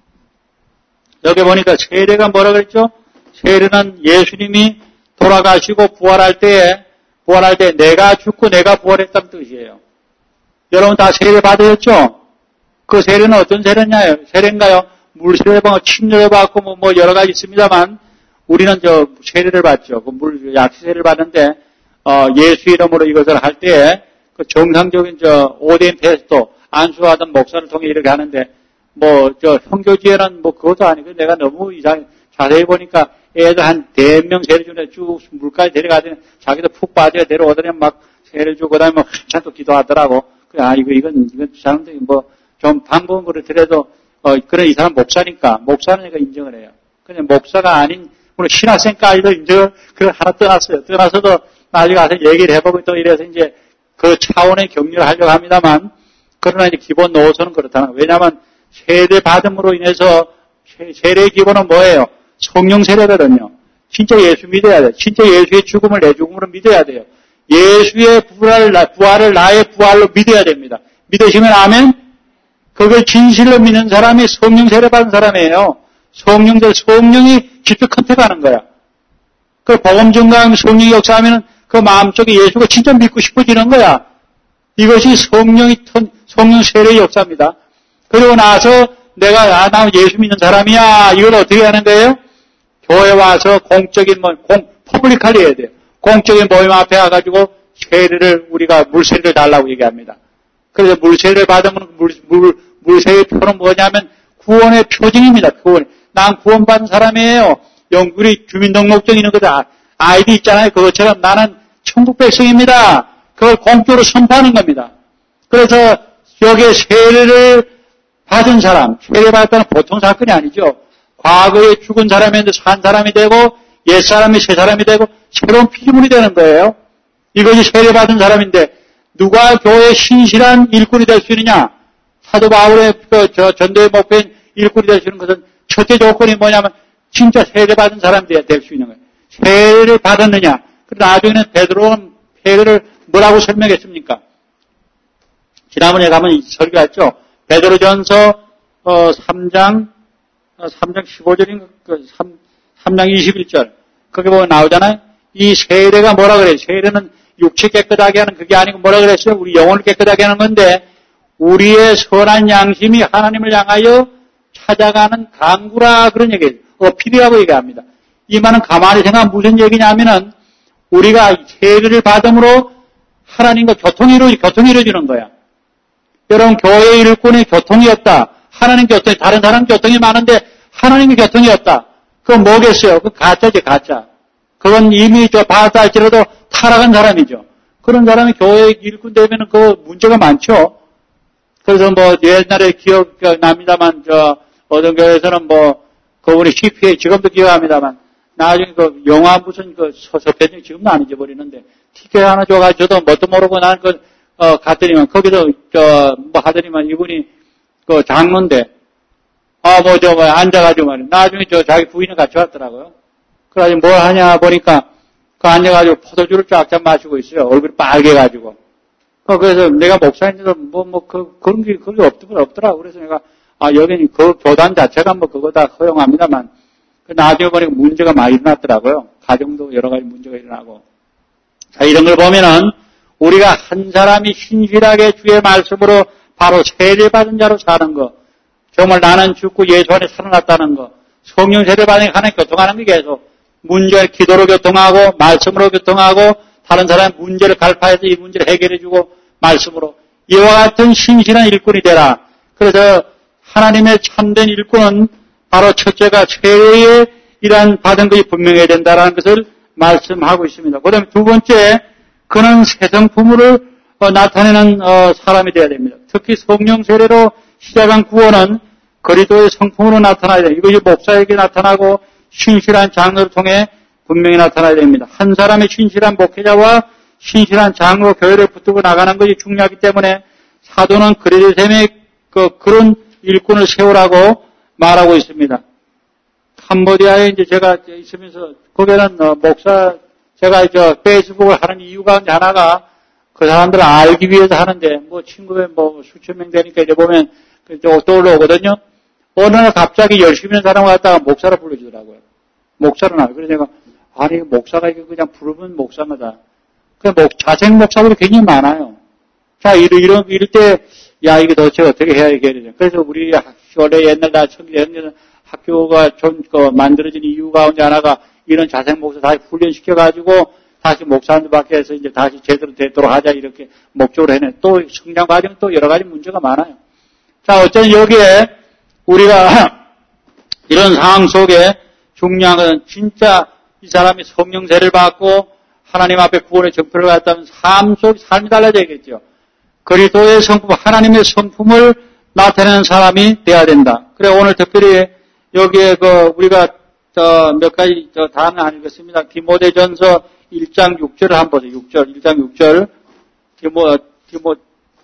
여기 보니까 세례가 뭐라 그랬죠? 세례는 예수님이 돌아가시고 부활할 때에 부활할 때 내가 죽고 내가 부활했다는 뜻이에요. 여러분 다 세례 받으셨죠? 그 세례는 어떤 세례냐요? 세례인가요? 물 세례 받고 침례 받고 뭐, 뭐 여러 가지 있습니다만 우리는 저 세례를 받죠. 그 물 약시 세례를 받는데 어, 예수 이름으로 이것을 할 때에 그 정상적인 저 오대인 페스토 안수하던 목사를 통해 이렇게 하는데 뭐 저 성교지에는 뭐 그것도 아니고 내가 너무 이상 자세히 보니까 애들 한 대명 세례 주는데 쭉 물까지 데려가더니 자기도 푹 빠져야 데려오더니 막 세례 주고 그다음에 막 한참 또 기도하더라고. 그래 아 이거 이건 이건 사람들이 뭐 좀 방법은 그렇더라도 어 그래 이 사람 목사니까 목사는 내가 인정을 해요. 그냥 목사가 아닌 물론 신학생까지도 인정을 그걸 하나 떠났어요. 떠나서도 나중에 가서 얘기를 해보고 또 이래서 이제 그 차원의 격려를 하려고 합니다만 그러나 이제 기본 노선은 그렇다는 거예요. 왜냐하면 세례 받음으로 인해서 세례의 기본은 뭐예요? 성령 세례거든요. 진짜 예수 믿어야 돼요. 진짜 예수의 죽음을 내 죽음으로 믿어야 돼요. 예수의 부활을, 부활을 나의 부활로 믿어야 됩니다. 믿으시면 아멘? 그걸 진실로 믿는 사람이 성령 세례 받은 사람이에요. 성령들, 성령이 직접 컨택하는 거야. 그 복음 증거하면 성령이 역사하면 그 마음속에 예수가 진짜 믿고 싶어지는 거야. 이것이 성령이, 성령 세례의 역사입니다. 그리고 나서 내가, 아, 나 예수 믿는 사람이야. 이걸 어떻게 하는 거예요? 교회 와서 공적인, 뭐, 공, 퍼블릭하게 해야 돼요. 공적인 모임 앞에 와가지고 세례를, 우리가 물세례를 달라고 얘기합니다. 그래서 물세례를 받으면 물, 물, 물세례의 표는 뭐냐면 구원의 표징입니다. 구원. 난 구원받은 사람이에요. 영구리 주민등록증 있는 거다. 아이디 있잖아요. 그것처럼 나는 천국 백성입니다. 그걸 공적으로 선포하는 겁니다. 그래서 여기에 세례를 받은 사람, 세례받았다는 보통 사건이 아니죠. 과거에 죽은 사람인데 산 사람이 되고 옛사람이 새사람이 되고 새로운 피조물이 되는 거예요. 이것이 세례받은 사람인데 누가 교회의 신실한 일꾼이 될 수 있느냐? 사도 바울의 그 저 전도의 목표인 일꾼이 될 수 있는 것은 첫째 조건이 뭐냐면 진짜 세례받은 사람이 될 수 있는 거예요. 세례를 받았느냐? 그런데 나중에는 베드로는 세례를 뭐라고 설명했습니까? 지난번에 가면 설교했죠. 베드로전서 어, 삼 장 어, 삼 장 십오 절인가 그 삼 장 이십일 절 거기 보면 나오잖아요. 이 세례가 뭐라 그래요? 세례는 육체 깨끗하게 하는 그게 아니고 뭐라 그랬어요? 우리 영혼을 깨끗하게 하는 건데 우리의 선한 양심이 하나님을 향하여 찾아가는 강구라 그런 얘기예요. 어필이라고 얘기합니다. 이 말은 가만히 생각하면 무슨 얘기냐면은 우리가 세례를 받음으로 하나님과 교통이 이루어지, 교통이 이루어지는 거야. 여러분 교회 일꾼의 교통이 없다. 하나님 교통이 다른 사람 교통이 많은데 하나님의 교통이 없다. 그건 뭐겠어요? 그 가짜지 가짜. 그건 이미 저 받았다 할지라도 살아간 사람이죠. 그런 사람이 교회 일꾼 되면은 그 문제가 많죠. 그래서 뭐 옛날에 기억납니다만 저 어떤 교회에서는 뭐 그분이 씨피에이 지금도 기억합니다만 나중에 그 영화 무슨 그 서편이 지금도 안 잊어버리는데 티켓 하나 줘가지고 저도 뭣도 모르고 난 그 어 갔더니만 거기서 저 뭐 하더니만 이분이 그 장로인데 아 뭐 저 뭐 앉아가지고 말이야 나중에 저 자기 부인을 같이 왔더라고요. 그래가지고 뭘 하냐 보니까 그 앉아가지고 포도주를 쫙쫙 마시고 있어요. 얼굴이 빨개가지고. 그래서 내가 목사님들 뭐, 뭐, 그, 그런 게, 그런 게 없더라, 없더라. 그래서 내가, 아, 여기는 그 교단 자체가 뭐 그거 다 허용합니다만, 나중에 보니까 문제가 많이 일어났더라고요. 가정도 여러 가지 문제가 일어나고. 자, 이런 걸 보면은, 우리가 한 사람이 신실하게 주의 말씀으로 바로 세례받은 자로 사는 거, 정말 나는 죽고 예수 안에 살아났다는 거, 성령 세례받은 하나님 교통하는 게 계속, 문제, 기도로 교통하고, 말씀으로 교통하고, 다른 사람의 문제를 갈파해서 이 문제를 해결해주고, 말씀으로. 이와 같은 신실한 일꾼이 되라. 그래서 하나님의 참된 일꾼은 바로 첫째가 세례의 이란 받은 것이 분명해야 된다라는 것을 말씀하고 있습니다. 그 다음에 두 번째, 그는 새 성품을 어, 나타내는 어, 사람이 되어야 됩니다. 특히 성령 세례로 시작한 구원은 그리스도의 성품으로 나타나야 됩니다. 이것이 목사에게 나타나고 신실한 장로를 통해 분명히 나타나야 됩니다. 한 사람의 신실한 목회자와 신실한 장로 교회를 붙들고 나가는 것이 중요하기 때문에 사도는 그레데셈의 그, 그런 일꾼을 세우라고 말하고 있습니다. 캄보디아에 이제 제가 있으면서 거기는 어, 목사 제가 저 페이스북을 하는 이유가 하나가 그 사람들을 알기 위해서 하는데 뭐 친구에 뭐 수천 명 되니까 이제 보면 떠올라오거든요. 어느 날 갑자기 열심히 하는 사람을 갖다가 목사로 불러주더라고요. 목사로 나와요. 그래서 내가 아니 목사가 이거 그냥 부르면 목사마다 그 목, 자생 목사들이 굉장히 많아요. 자 이런 이런 이럴 때 야 이게 도대체 어떻게 해야 이게 그래서 우리 원래 옛날 나 청년 학교가 좀 그 만들어진 이유 가운데 하나가 이런 자생 목사 다시 훈련시켜 가지고 다시 목사님들 밖에 해서 이제 다시 제대로 되도록 하자 이렇게 목적으로 해내. 또 성장 과정 또 여러 가지 문제가 많아요. 자 어쨌든 여기에 우리가 이런 상황 속에 중요한 것은 진짜 이 사람이 성령 세례를 받고 하나님 앞에 구원의 정표를 갖다면 삶 속 삶이 달라져야겠죠. 그리스도의 성품, 하나님의 성품을 나타내는 사람이 돼야 된다. 그래 오늘 특별히 여기에 그 우리가 몇 가지 다는 안 읽었습니다. 디모데전서 일 장 육 절을 한번 보세요. 육 절, 일 장 육 절. 디모 디모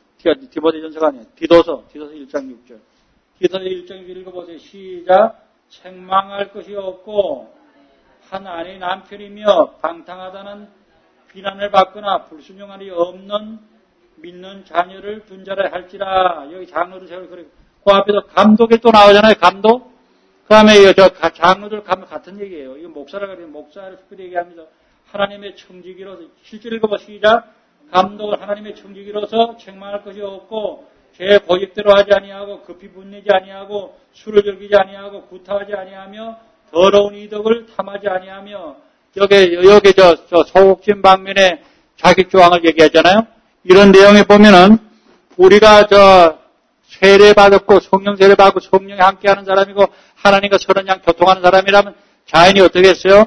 디모데전서가 아니에요. 디도서, 디도서 일 장 육 절. 디도서 일 장 육 절 읽어보세요. 시작. 책망할 것이 없고 한 아내 남편이며 방탕하다는 비난을 받거나 불순종함이 없는 믿는 자녀를 둔 자라 할지라. 여기 장로들 세월 그래. 그 앞에서 감독이 또 나오잖아요. 감독. 그 다음에 저 장로들 가면 같은 얘기예요. 이거 목사라 그래요. 목사를 특별히 얘기합니다. 하나님의 청지기로서 실제로 읽어봐 시작. 감독을 하나님의 청지기로서 책망할 것이 없고 제 고집대로 하지 아니하고 급히 분내지 아니하고 술을 즐기지 아니하고 구타하지 아니하며 더러운 이덕을 탐하지 아니하며 여기 여기 저, 저 소극진 방면에 자기 조항을 얘기하잖아요. 이런 내용에 보면은 우리가 저 세례 받았고 성령 세례 받고 성령이 함께하는 사람이고 하나님과 서로 양 교통하는 사람이라면 자연이 어떻게 했어요?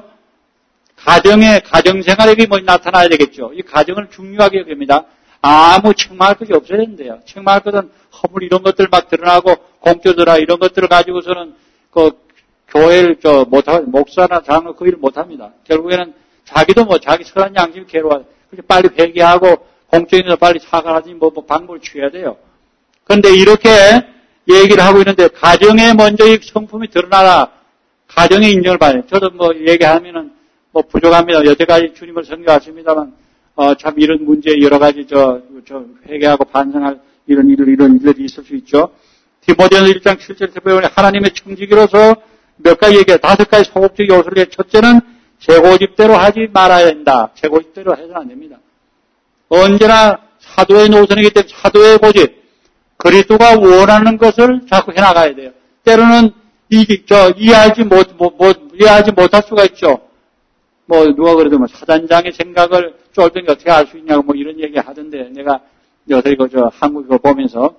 가정의 가정생활에 뭐 나타나야 되겠죠. 이 가정을 중요하게 여깁니다. 아무 책망할 것이 없어야 되는데요. 책망할 것은 허물 이런 것들 막 드러나고 공교들아 이런 것들을 가지고서는 그 교회를 저 못하 목사나 장로 그 일을 못합니다. 결국에는 자기도 뭐 자기 선한 양심이 괴로워. 빨리 회개하고 공적인에서 빨리 사과하지 뭐, 뭐 방법을 취해야 돼요. 그런데 이렇게 얘기를 하고 있는데 가정에 먼저 이 성품이 드러나라. 가정의 인정을 받아요. 저도 뭐 얘기하면은 뭐 부족합니다. 여태까지 주님을 섬겨왔습니다만 어, 참 이런 문제 여러 가지 저, 저 회개하고 반성할 이런 이런 이런 일들이 있을 수 있죠. 디모데전서 일 장 칠 절에 보면 하나님의 청지기로서 몇 가지 얘기해 다섯 가지 소극적 요소를 해. 첫째는 제 고집대로 하지 말아야 된다. 제 고집대로 해서는 안 됩니다. 언제나 사도의 노선이기 때문에 사도의 고집, 그리스도가 원하는 것을 자꾸 해나가야 돼요. 때로는 이, 저, 이해하지 못, 못, 못, 이해하지 못할 수가 있죠. 뭐, 누가 그래도 뭐, 사단장의 생각을 쫄든지 어떻게 알 수 있냐고 뭐 이런 얘기 하던데, 내가, 여기 그, 저, 한국 이거 보면서,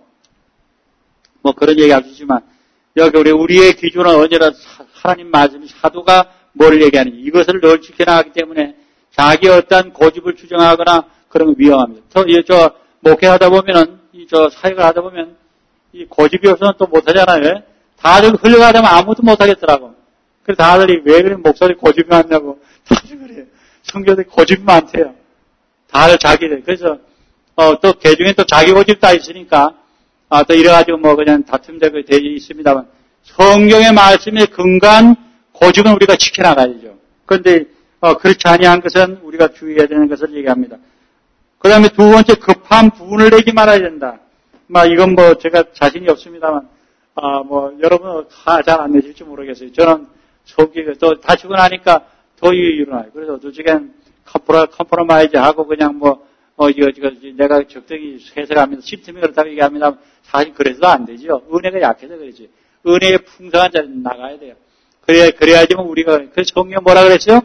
뭐 그런 얘기 할 수 있지만, 여기 우리, 우리의 기준은 언제나 하나님 말씀이 사도가 뭘 얘기하는지, 이것을 늘 지켜나가기 때문에, 자기 어떠한 고집을 주장하거나 그런 거 위험합니다. 저, 저, 목회하다 보면은, 이, 저, 사역을 하다 보면, 이 고집이 없으면 또 못하잖아요. 다들 흘러가다 보면 아무도 못하겠더라고. 그래서 다들이 왜 그래, 목사님 고집이 많냐고. 다들 그래요. 성교들이 고집이 많대요. 다들 자기들. 그래서, 어, 또, 개중에 또 자기 고집 다 있으니까, 아, 또 이래가지고 뭐 그냥 다툼되고 되어 있습니다만, 성경의 말씀에 근거한 고집은 우리가 지켜나가야죠. 그런데, 어, 그렇지 아니한 것은 우리가 주의해야 되는 것을 얘기합니다. 그 다음에 두 번째, 급한 분을 내지 말아야 된다. 막, 이건 뭐, 제가 자신이 없습니다만, 아, 뭐, 여러분은 다 잘 안 내실지 모르겠어요. 저는 속이, 또 다치고 나니까 더 일어나요. 그래서 도중엔 컴프로, 컴프로마이즈 하고 그냥 뭐, 어, 이거, 이거, 내가 적당히 해석하면서 심틈이 그렇다고 얘기합니다. 사실 그래서도 안 되죠. 은혜가 약해서 그러지. 은혜의 풍성한 자리 나가야 돼요. 그래야, 그래야지만 우리가, 그래서 성경 뭐라 그랬어요?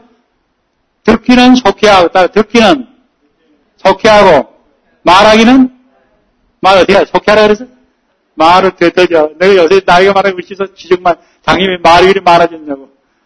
듣기는 속히 하고, 듣기는 속히 하고, 말하기는, 말 어떻게 해? 속히 하라 그랬어? 말을 되더죠. 내가 요새 나이가 많아서 의시서 지적만, 당연히 말이 그리 많아졌냐고.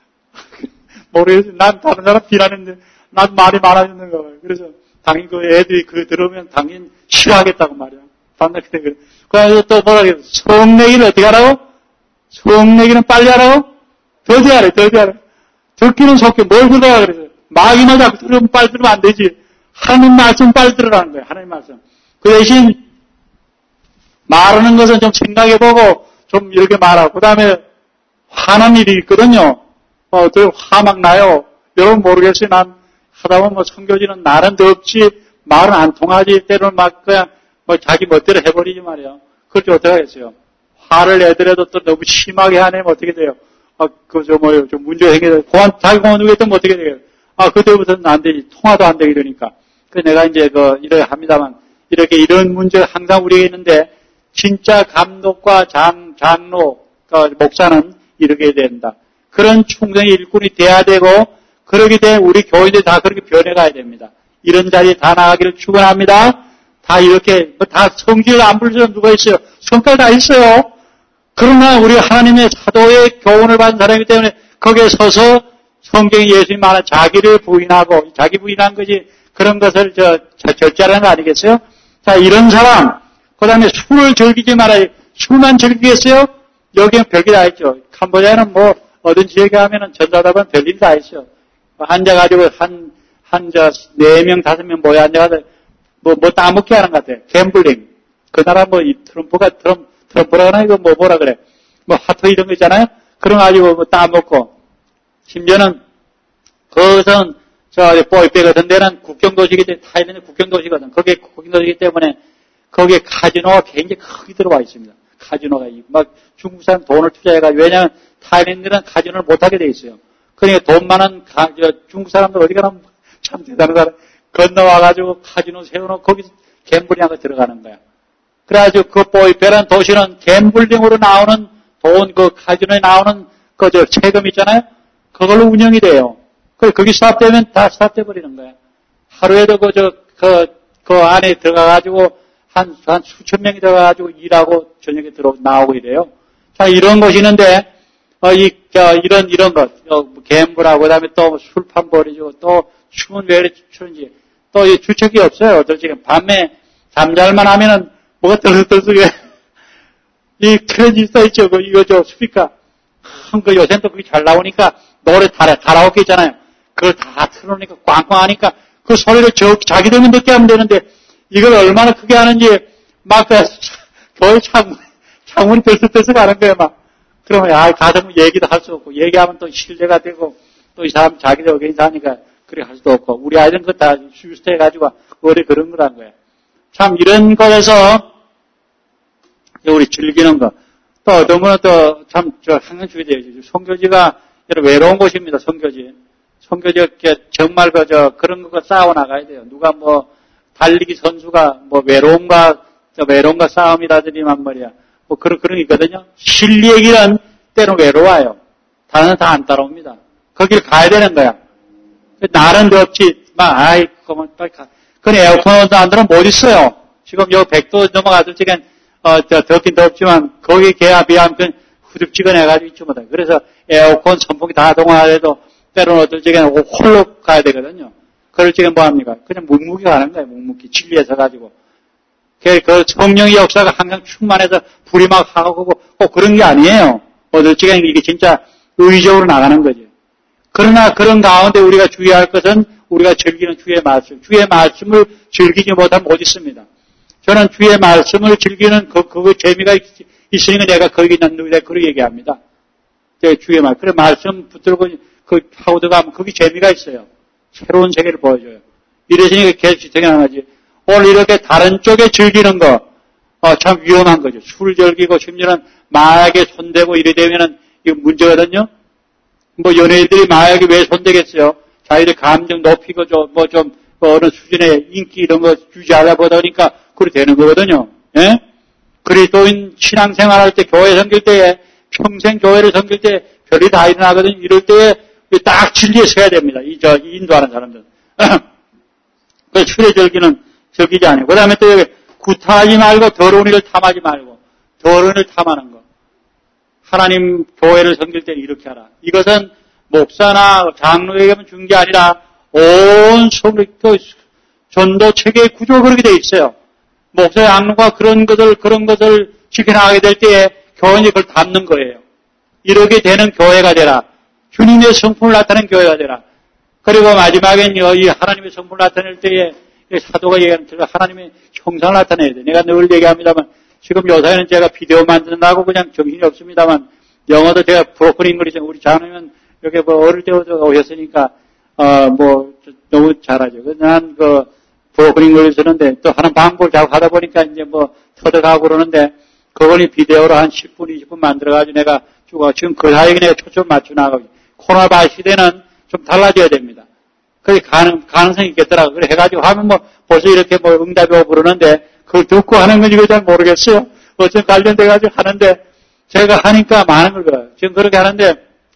모르겠어. 난 다른 사람 비난했는데, 난 말이 많아졌는가 봐요. 그래서, 당연히 그 애들이 그 들으면 당연히 싫어하겠다고 말이야. 반대 그때 그래. 그래서 또 뭐라 그래? 성내기는 어떻게 하라고? 성내기는 빨리 하라고? 더디 하래, 더디 하래. 듣기는 속히 뭘 들어가 그래서. 마귀만 자꾸 들으면 빨리 들으면 안 되지. 하나님 말씀 빨리 들으라는 거예요. 하나님 말씀. 그 대신, 말하는 것은 좀 생각해보고, 좀 이렇게 말하고, 그 다음에, 화난 일이 있거든요. 어, 저 화 막 나요. 여러분 모르겠어요. 난, 하다 보면 뭐 선교지는 나는 더 없지, 말은 안 통하지, 때로는 막 그냥, 뭐 자기 멋대로 해버리지 말이야. 그럴 때 어떻게 하겠어요? 화를 내더라도 또 너무 심하게 하내면 어떻게 돼요? 아, 그, 저, 뭐요, 좀 문제 생겨서, 고안, 자기 공안 누겠다면 어떻게 돼요? 아, 그때부터는 안 되지. 통화도 안 되게 되니까. 그 내가 이제 그, 이렇게 합니다만, 이렇게 이런 문제가 항상 우리에게 있는데, 진짜 감독과 장, 장로, 그 목사는 이렇게 된다. 그런 충성의 일꾼이 돼야 되고, 그러게 되면 우리 교인들이 다 그렇게 변해가야 됩니다. 이런 자리에 다 나가기를 축원합니다. 다 이렇게, 다 성질을 안 부를 사람 누가 있어요? 성깔 다 있어요. 그러나 우리 하나님의 사도의 교훈을 받은 사람이기 때문에 거기에 서서 성경이 예수님 말한 자기를 부인하고, 자기 부인한 거지, 그런 것을 저, 절제하는 거 아니겠어요? 자, 이런 사람, 그 다음에 술을 즐기지 말아요. 술만 즐기겠어요? 여기는 별게 다 있죠. 캄보디아는 뭐, 어딘지 얘기하면은 전사답은 별일 다 있죠. 앉아가지고 한, 한, 저, 네 명, 다섯 명 모여 앉아가지고, 뭐, 뭐 따먹게 하는 것 같아. 갬블링. 그 나라 뭐, 이 트럼프가, 트럼, 트럼프라 그러나, 이거 뭐, 뭐라 그래. 뭐, 하트 이런 거 있잖아요? 그런 거 가지고 뭐 따먹고, 심지어는, 그것은, 저, 보이페 같은 데는 국경도시기 때문에, 타일랜드 국경도시거든. 거기에 국경도시기 때문에, 거기에 카지노가 굉장히 크게 들어와 있습니다. 카지노가, 막, 중국 사람 돈을 투자해가지고, 왜냐면, 타일랜드는 카지노를 못하게 돼 있어요. 그러니까 돈 많은 가, 저, 중국 사람들 어디 가나 참 대단한 사람 건너와가지고 카지노 세워놓고 거기서 갬블링하고 들어가는 거야. 그래가지고 그 보이페라는 도시는 갬블링으로 나오는 돈, 그 카지노에 나오는 그 저 세금 있잖아요. 그걸로 운영이 돼요. 그 거기 스탑되면 다 스탑돼 버리는 거야. 하루에도 그 저 그 그 안에 들어가가지고 한 한 수천 명이 들어가가지고 일하고 저녁에 들어 나오고 이래요. 자, 이런 곳이 있는데. 어, 이, 저, 이런, 이런 것, 어, 갬블하고, 그 다음에 또 술판 버리고, 또 춤은 왜 이렇게 추는지, 또 이 주책이 없어요. 저 지금 밤에 잠잘만 하면은 뭐가 떨썩떨썩해. 이 트랜지스터 있죠. 그, 이거 저 스피커. 큰 거 요새는 또 그게 잘 나오니까 노래 가라, 가라오케 있잖아요. 그걸 다 틀어놓으니까 꽝꽝 하니까 그 소리를 저, 자기들만 듣게 하면 되는데 이걸 얼마나 크게 하는지 막 그, 교회 창문, 창문이 들썩들썩 하는 거예요, 막. 그러면, 아, 가정 얘기도 할 수 없고, 얘기하면 또 신뢰가 되고, 또 이 사람 자기들 의견이 사니까, 그래 할 수도 없고, 우리 아이들은 그거 다 수유스해가지고, 어디 그런 거란 거예요. 참, 이런 거에서, 우리 즐기는 거. 또 어떤 분은 또, 참, 저, 항상 주게 돼요. 선교지가, 외로운 곳입니다, 선교지. 선교지, 정말 그, 저, 그런 거 싸워 나가야 돼요. 누가 뭐, 달리기 선수가, 뭐, 외로움과, 저, 외로움과 싸움이라더니만 말이야. 뭐 그런 그런 게 있거든요. 진리의 길은 때로 외로워요. 다른 다 안 따라옵니다. 거길 가야 되는 거야. 나는 덥지, 막 아이 그만 빨리 가. 그건 에어컨도 안 들으면 못 있어요. 지금 요 백 도 넘어갔을 적엔 어저 덥긴 덥지만 거기 개야 비하면 후덥지근해가지고 있지 못해. 그래서 에어컨 선풍기 다 동원해도 때로는 어떨 적에는 홀로 가야 되거든요. 그럴 적에 뭐합니까? 그냥 묵묵히 가는 거예요. 묵묵히 진리에서 가지고. 그 성령의 역사가 항상 충만해서 불이 막 하고 꼭 그런 게 아니에요. 어떨 적에 이게 진짜 의적으로 나가는 거죠. 그러나 그런 가운데 우리가 주의할 것은 우리가 즐기는 주의 말씀. 주의 말씀을 즐기지 못하면 못 있습니다. 저는 주의 말씀을 즐기는 그, 그 재미가 있, 있으니까 내가 거기 있는 누구에 그렇게 얘기합니다. 주의 말. 그래, 말씀 붙들고 그 하고 들어가면 거기 재미가 있어요. 새로운 세계를 보여줘요. 이래서니까 계속 생각나지. 오늘 이렇게 다른 쪽에 즐기는 거, 어, 참 위험한 거죠. 술 즐기고, 심지어는 마약에 손대고 이래 되면은 이거 문제거든요. 뭐 연예인들이 마약에 왜 손대겠어요? 자기들 감정 높이고 좀, 뭐 좀, 어느 수준의 인기 이런 거 유지하다 보다 보니까 그렇게 되는 거거든요. 예? 그리스도인 신앙생활 할 때, 교회 섬길 때에, 평생 교회를 섬길 때 별이 다 일어나거든요. 이럴 때에 딱 진리에 서야 됩니다. 이, 저, 인도하는 사람들. 그 술에 즐기는, 즐기지 않아요. 그 다음에 또 여기, 구타하지 말고 더러운 일을 탐하지 말고, 더러운 일을 탐하는 거. 하나님 교회를 섬길 때는 이렇게 하라. 이것은 목사나 장로에게만 준 게 아니라 온 성도 전도 체계의 구조가 그렇게 돼 있어요. 목사 장로가 그런 것을 그런 것을 지켜나가게 될 때에 교회는 그걸 담는 거예요. 이렇게 되는 교회가 되라. 주님의 성품을 나타내는 교회가 되라. 그리고 마지막엔 이 하나님의 성품을 나타낼 때에 사도가 얘기하는 하나님의 형상을 나타내야 돼. 내가 늘 얘기합니다만 지금 요새는 제가 비디오 만든다고 그냥 정신이 없습니다만 영어도 제가 브로큰 잉글리시 우리 장로면 이렇게 뭐 어릴 때부터 오셨으니까 어 뭐 너무 잘하죠. 난 그 브로큰 잉글리시 쓰는데 또 하는 방법을 자꾸 하다 보니까 이제 뭐 터득하고 그러는데 그걸 비디오로 한 십 분, 이십 분 만들어가지고 내가 쭉 지금 그 사이에 내가 초점 맞춰 나가고 코로나 시대는 좀 달라져야 됩니다. 그게 가능, 가능성이 있겠더라고. 그래 해가지고 하면 뭐 벌써 이렇게 뭐 응답이 오고 그러는데 그걸 듣고 하는 건지 그걸 잘 모르겠어요. 어쨌든 관련돼가지고 하는데 제가 하니까 많은 걸 배워요. 지금 그렇게 하는데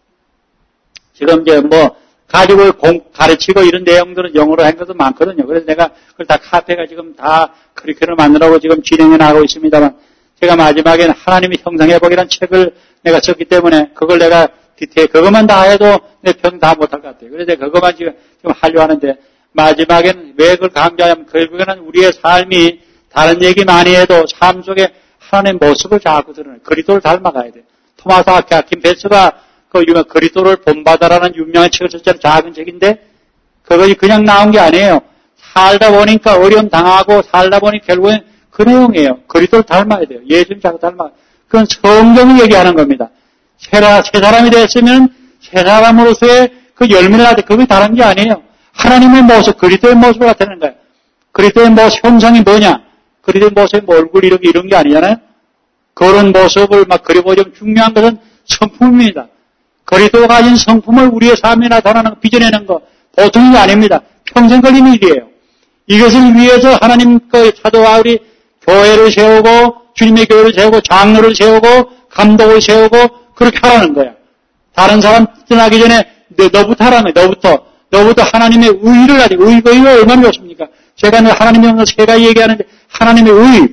지금 이제 뭐 가지고 공, 가르치고 이런 내용들은 영어로 한 것도 많거든요. 그래서 내가 그걸 다 카페가 지금 다 커리큘럼을 만들라고 지금 진행해 나가고 있습니다만 제가 마지막에는 하나님의 형상회복이라는 책을 내가 썼기 때문에 그걸 내가 디테일, 그것만 다 해도 내 평 다 못할 것 같아요. 그래서 그것만 지금 좀 하려고 하는데 마지막에는 왜 그걸 강조하냐면 결국에는 우리의 삶이 다른 얘기 많이 해도 삶 속에 하나님의 모습을 자꾸 드러내요. 그리스도를 닮아가야 돼요. 토마스 아킨 베스가 그 유명 그리스도를 본받아라는 유명한 책을 썼잖아요. 작은 책인데 그것이 그냥 나온 게 아니에요. 살다 보니까 어려움 당하고 살다 보니 결국엔 그 내용이에요. 그리스도를 닮아야 돼요. 예수님 자꾸 닮아. 그건 성경이 얘기하는 겁니다. 새, 새 사람이 됐으면 새 사람으로서의 그 열매를 하되 그게 다른 게 아니에요. 하나님의 모습, 그리스도의 모습을 나타내는 거예요. 그리스도의 모습, 형상이 뭐냐? 그리스도의 모습이 뭐 얼굴 이렇게 이런 게 아니잖아요. 그런 모습을 막 그려보자면 중요한 것은 성품입니다. 그리스도가 가진 성품을 우리의 삶에 나타나는 거, 빚어내는 거 보통이 아닙니다. 평생 걸리는 일이에요. 이것을 위해서 하나님 그 사도 바울이 교회를 세우고 주님의 교회를 세우고 장로를 세우고 감독을 세우고 그렇게 하라는 거야. 다른 사람 떠나기 전에 너, 너부터 하라는 거야. 너부터. 너부터 하나님의 의를 가지고 의, 의가 얼마나 좋습니까? 제가 하나님의 의를 세 가지 얘기하는데 하나님의 의.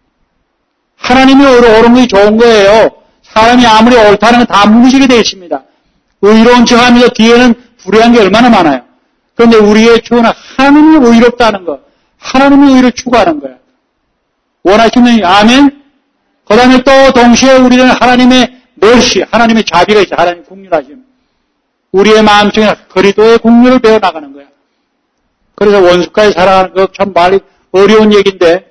하나님의 의로 옳은 것이 좋은 거예요. 사람이 아무리 옳다는 건 다 무너지게 되어 있습니다. 의로운 척하면서 뒤에는 불의한 게 얼마나 많아요. 그런데 우리의 주는 하나님이 의롭다는 거. 하나님의 의를 추구하는 거야. 원하시면 아멘. 그 다음에 또 동시에 우리는 하나님의 멀시, 하나님의 자비가 있어. 하나님의 국률하심. 우리의 마음속에 그리스도의 국률을 배워나가는 거야. 그래서 원수까지 살아가는 거 참 말이 어려운 얘기인데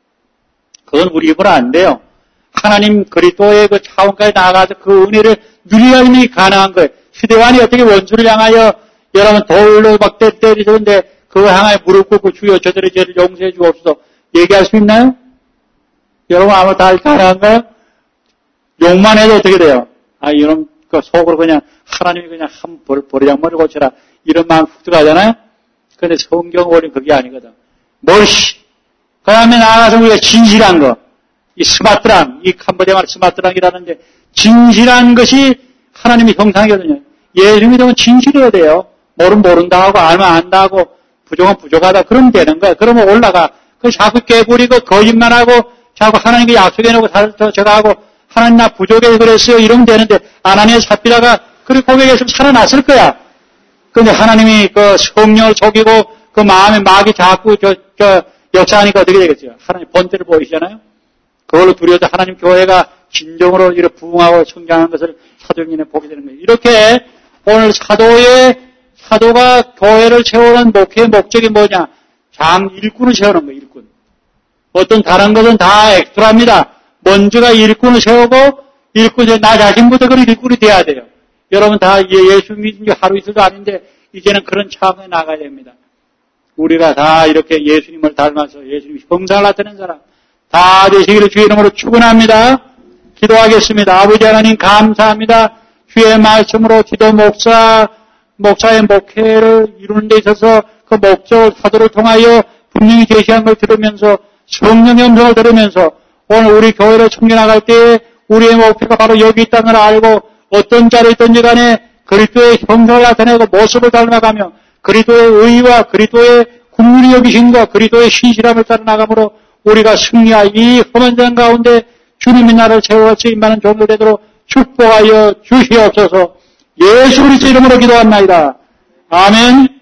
그건 우리 입으로 안 돼요. 하나님 그리스도의 그 차원까지 나아가서 그 은혜를 누리는 게 가능한 거예요. 시대관이 어떻게 원수를 향하여 여러분 돌로 막 때리는데 그거 향하여 무릎 꿇고 주여 저들의 죄를 용서해 주옵소서 얘기할 수 있나요? 여러분 아마 다 가능한가요? 욕만 해도 어떻게 돼요? 아, 이런 그 속으로 그냥 하나님이 그냥 한 버리장머리 고쳐라 이런 마음 훅 들어가잖아요? 근데 성경 원리는 그게 아니거든. 멀시. 그 다음에 나아가서 우리가 진실한 거. 이 스마트랑, 이 캄보디아 말 스마트랑이라는데 진실한 것이 하나님의 형상이거든요. 예수님이 되면 진실해야 돼요. 모르면 모른다 하고 알면 안다 하고 부족은 부족하다. 그러면 되는 거야. 그러면 올라가. 그 자꾸 깨부리고 거짓말하고 자꾸 하나님께 약속해놓고 저가 하고 하나님 나 부족해서 그랬어요. 이러면 되는데 아나니아 삽비라가 그렇게 고백했으면 살아났을 거야. 그런데 하나님이 그 성령을 속이고 그 마음에 마귀 자꾸 저, 저, 역사하니까 어떻게 되겠어요? 하나님 번때를 보이시잖아요? 그걸로 두려워서 하나님 교회가 진정으로 이렇게 부흥하고 성장하는 것을 사도행전에 보게 되는 거예요. 이렇게 오늘 사도의, 사도가 교회를 세우는 목회의 목적이 뭐냐? 장, 일꾼을 세우는 거예요, 일꾼. 어떤 다른 것은 다 엑스트라입니다. 먼저가 일꾼을 세우고, 일꾼이, 나 자신부터 그런 일꾼이 돼야 돼요. 여러분 다 예수 믿은 지 하루 이틀도 아닌데, 이제는 그런 차원에 나가야 됩니다. 우리가 다 이렇게 예수님을 닮아서 예수님 형상을 나타낸 사람, 다 되시기를 주의 이름으로 축원합니다. 기도하겠습니다. 아버지 하나님 감사합니다. 주의 말씀으로 기도 목사, 목사의 목회를 이루는 데 있어서 그 목적을 사도를 통하여 분명히 제시한 걸 들으면서 성령의 음성을 들으면서 오늘 우리 교회를 청년나갈 때에 우리의 목표가 바로 여기 있다는 걸 알고 어떤 자리에 있든지 간에 그리스도의 형상을 나타내고 모습을 닮아가며 그리스도의 의와 그리스도의 국률이 여기신과 그리스도의 신실함을 따라 나감으로 우리가 승리할 이 험한 장 가운데 주님의 나라를 세워서 임하는 종들 되도록 축복하여 주시옵소서. 예수 그리스도 이름으로 기도합나이다. 아멘.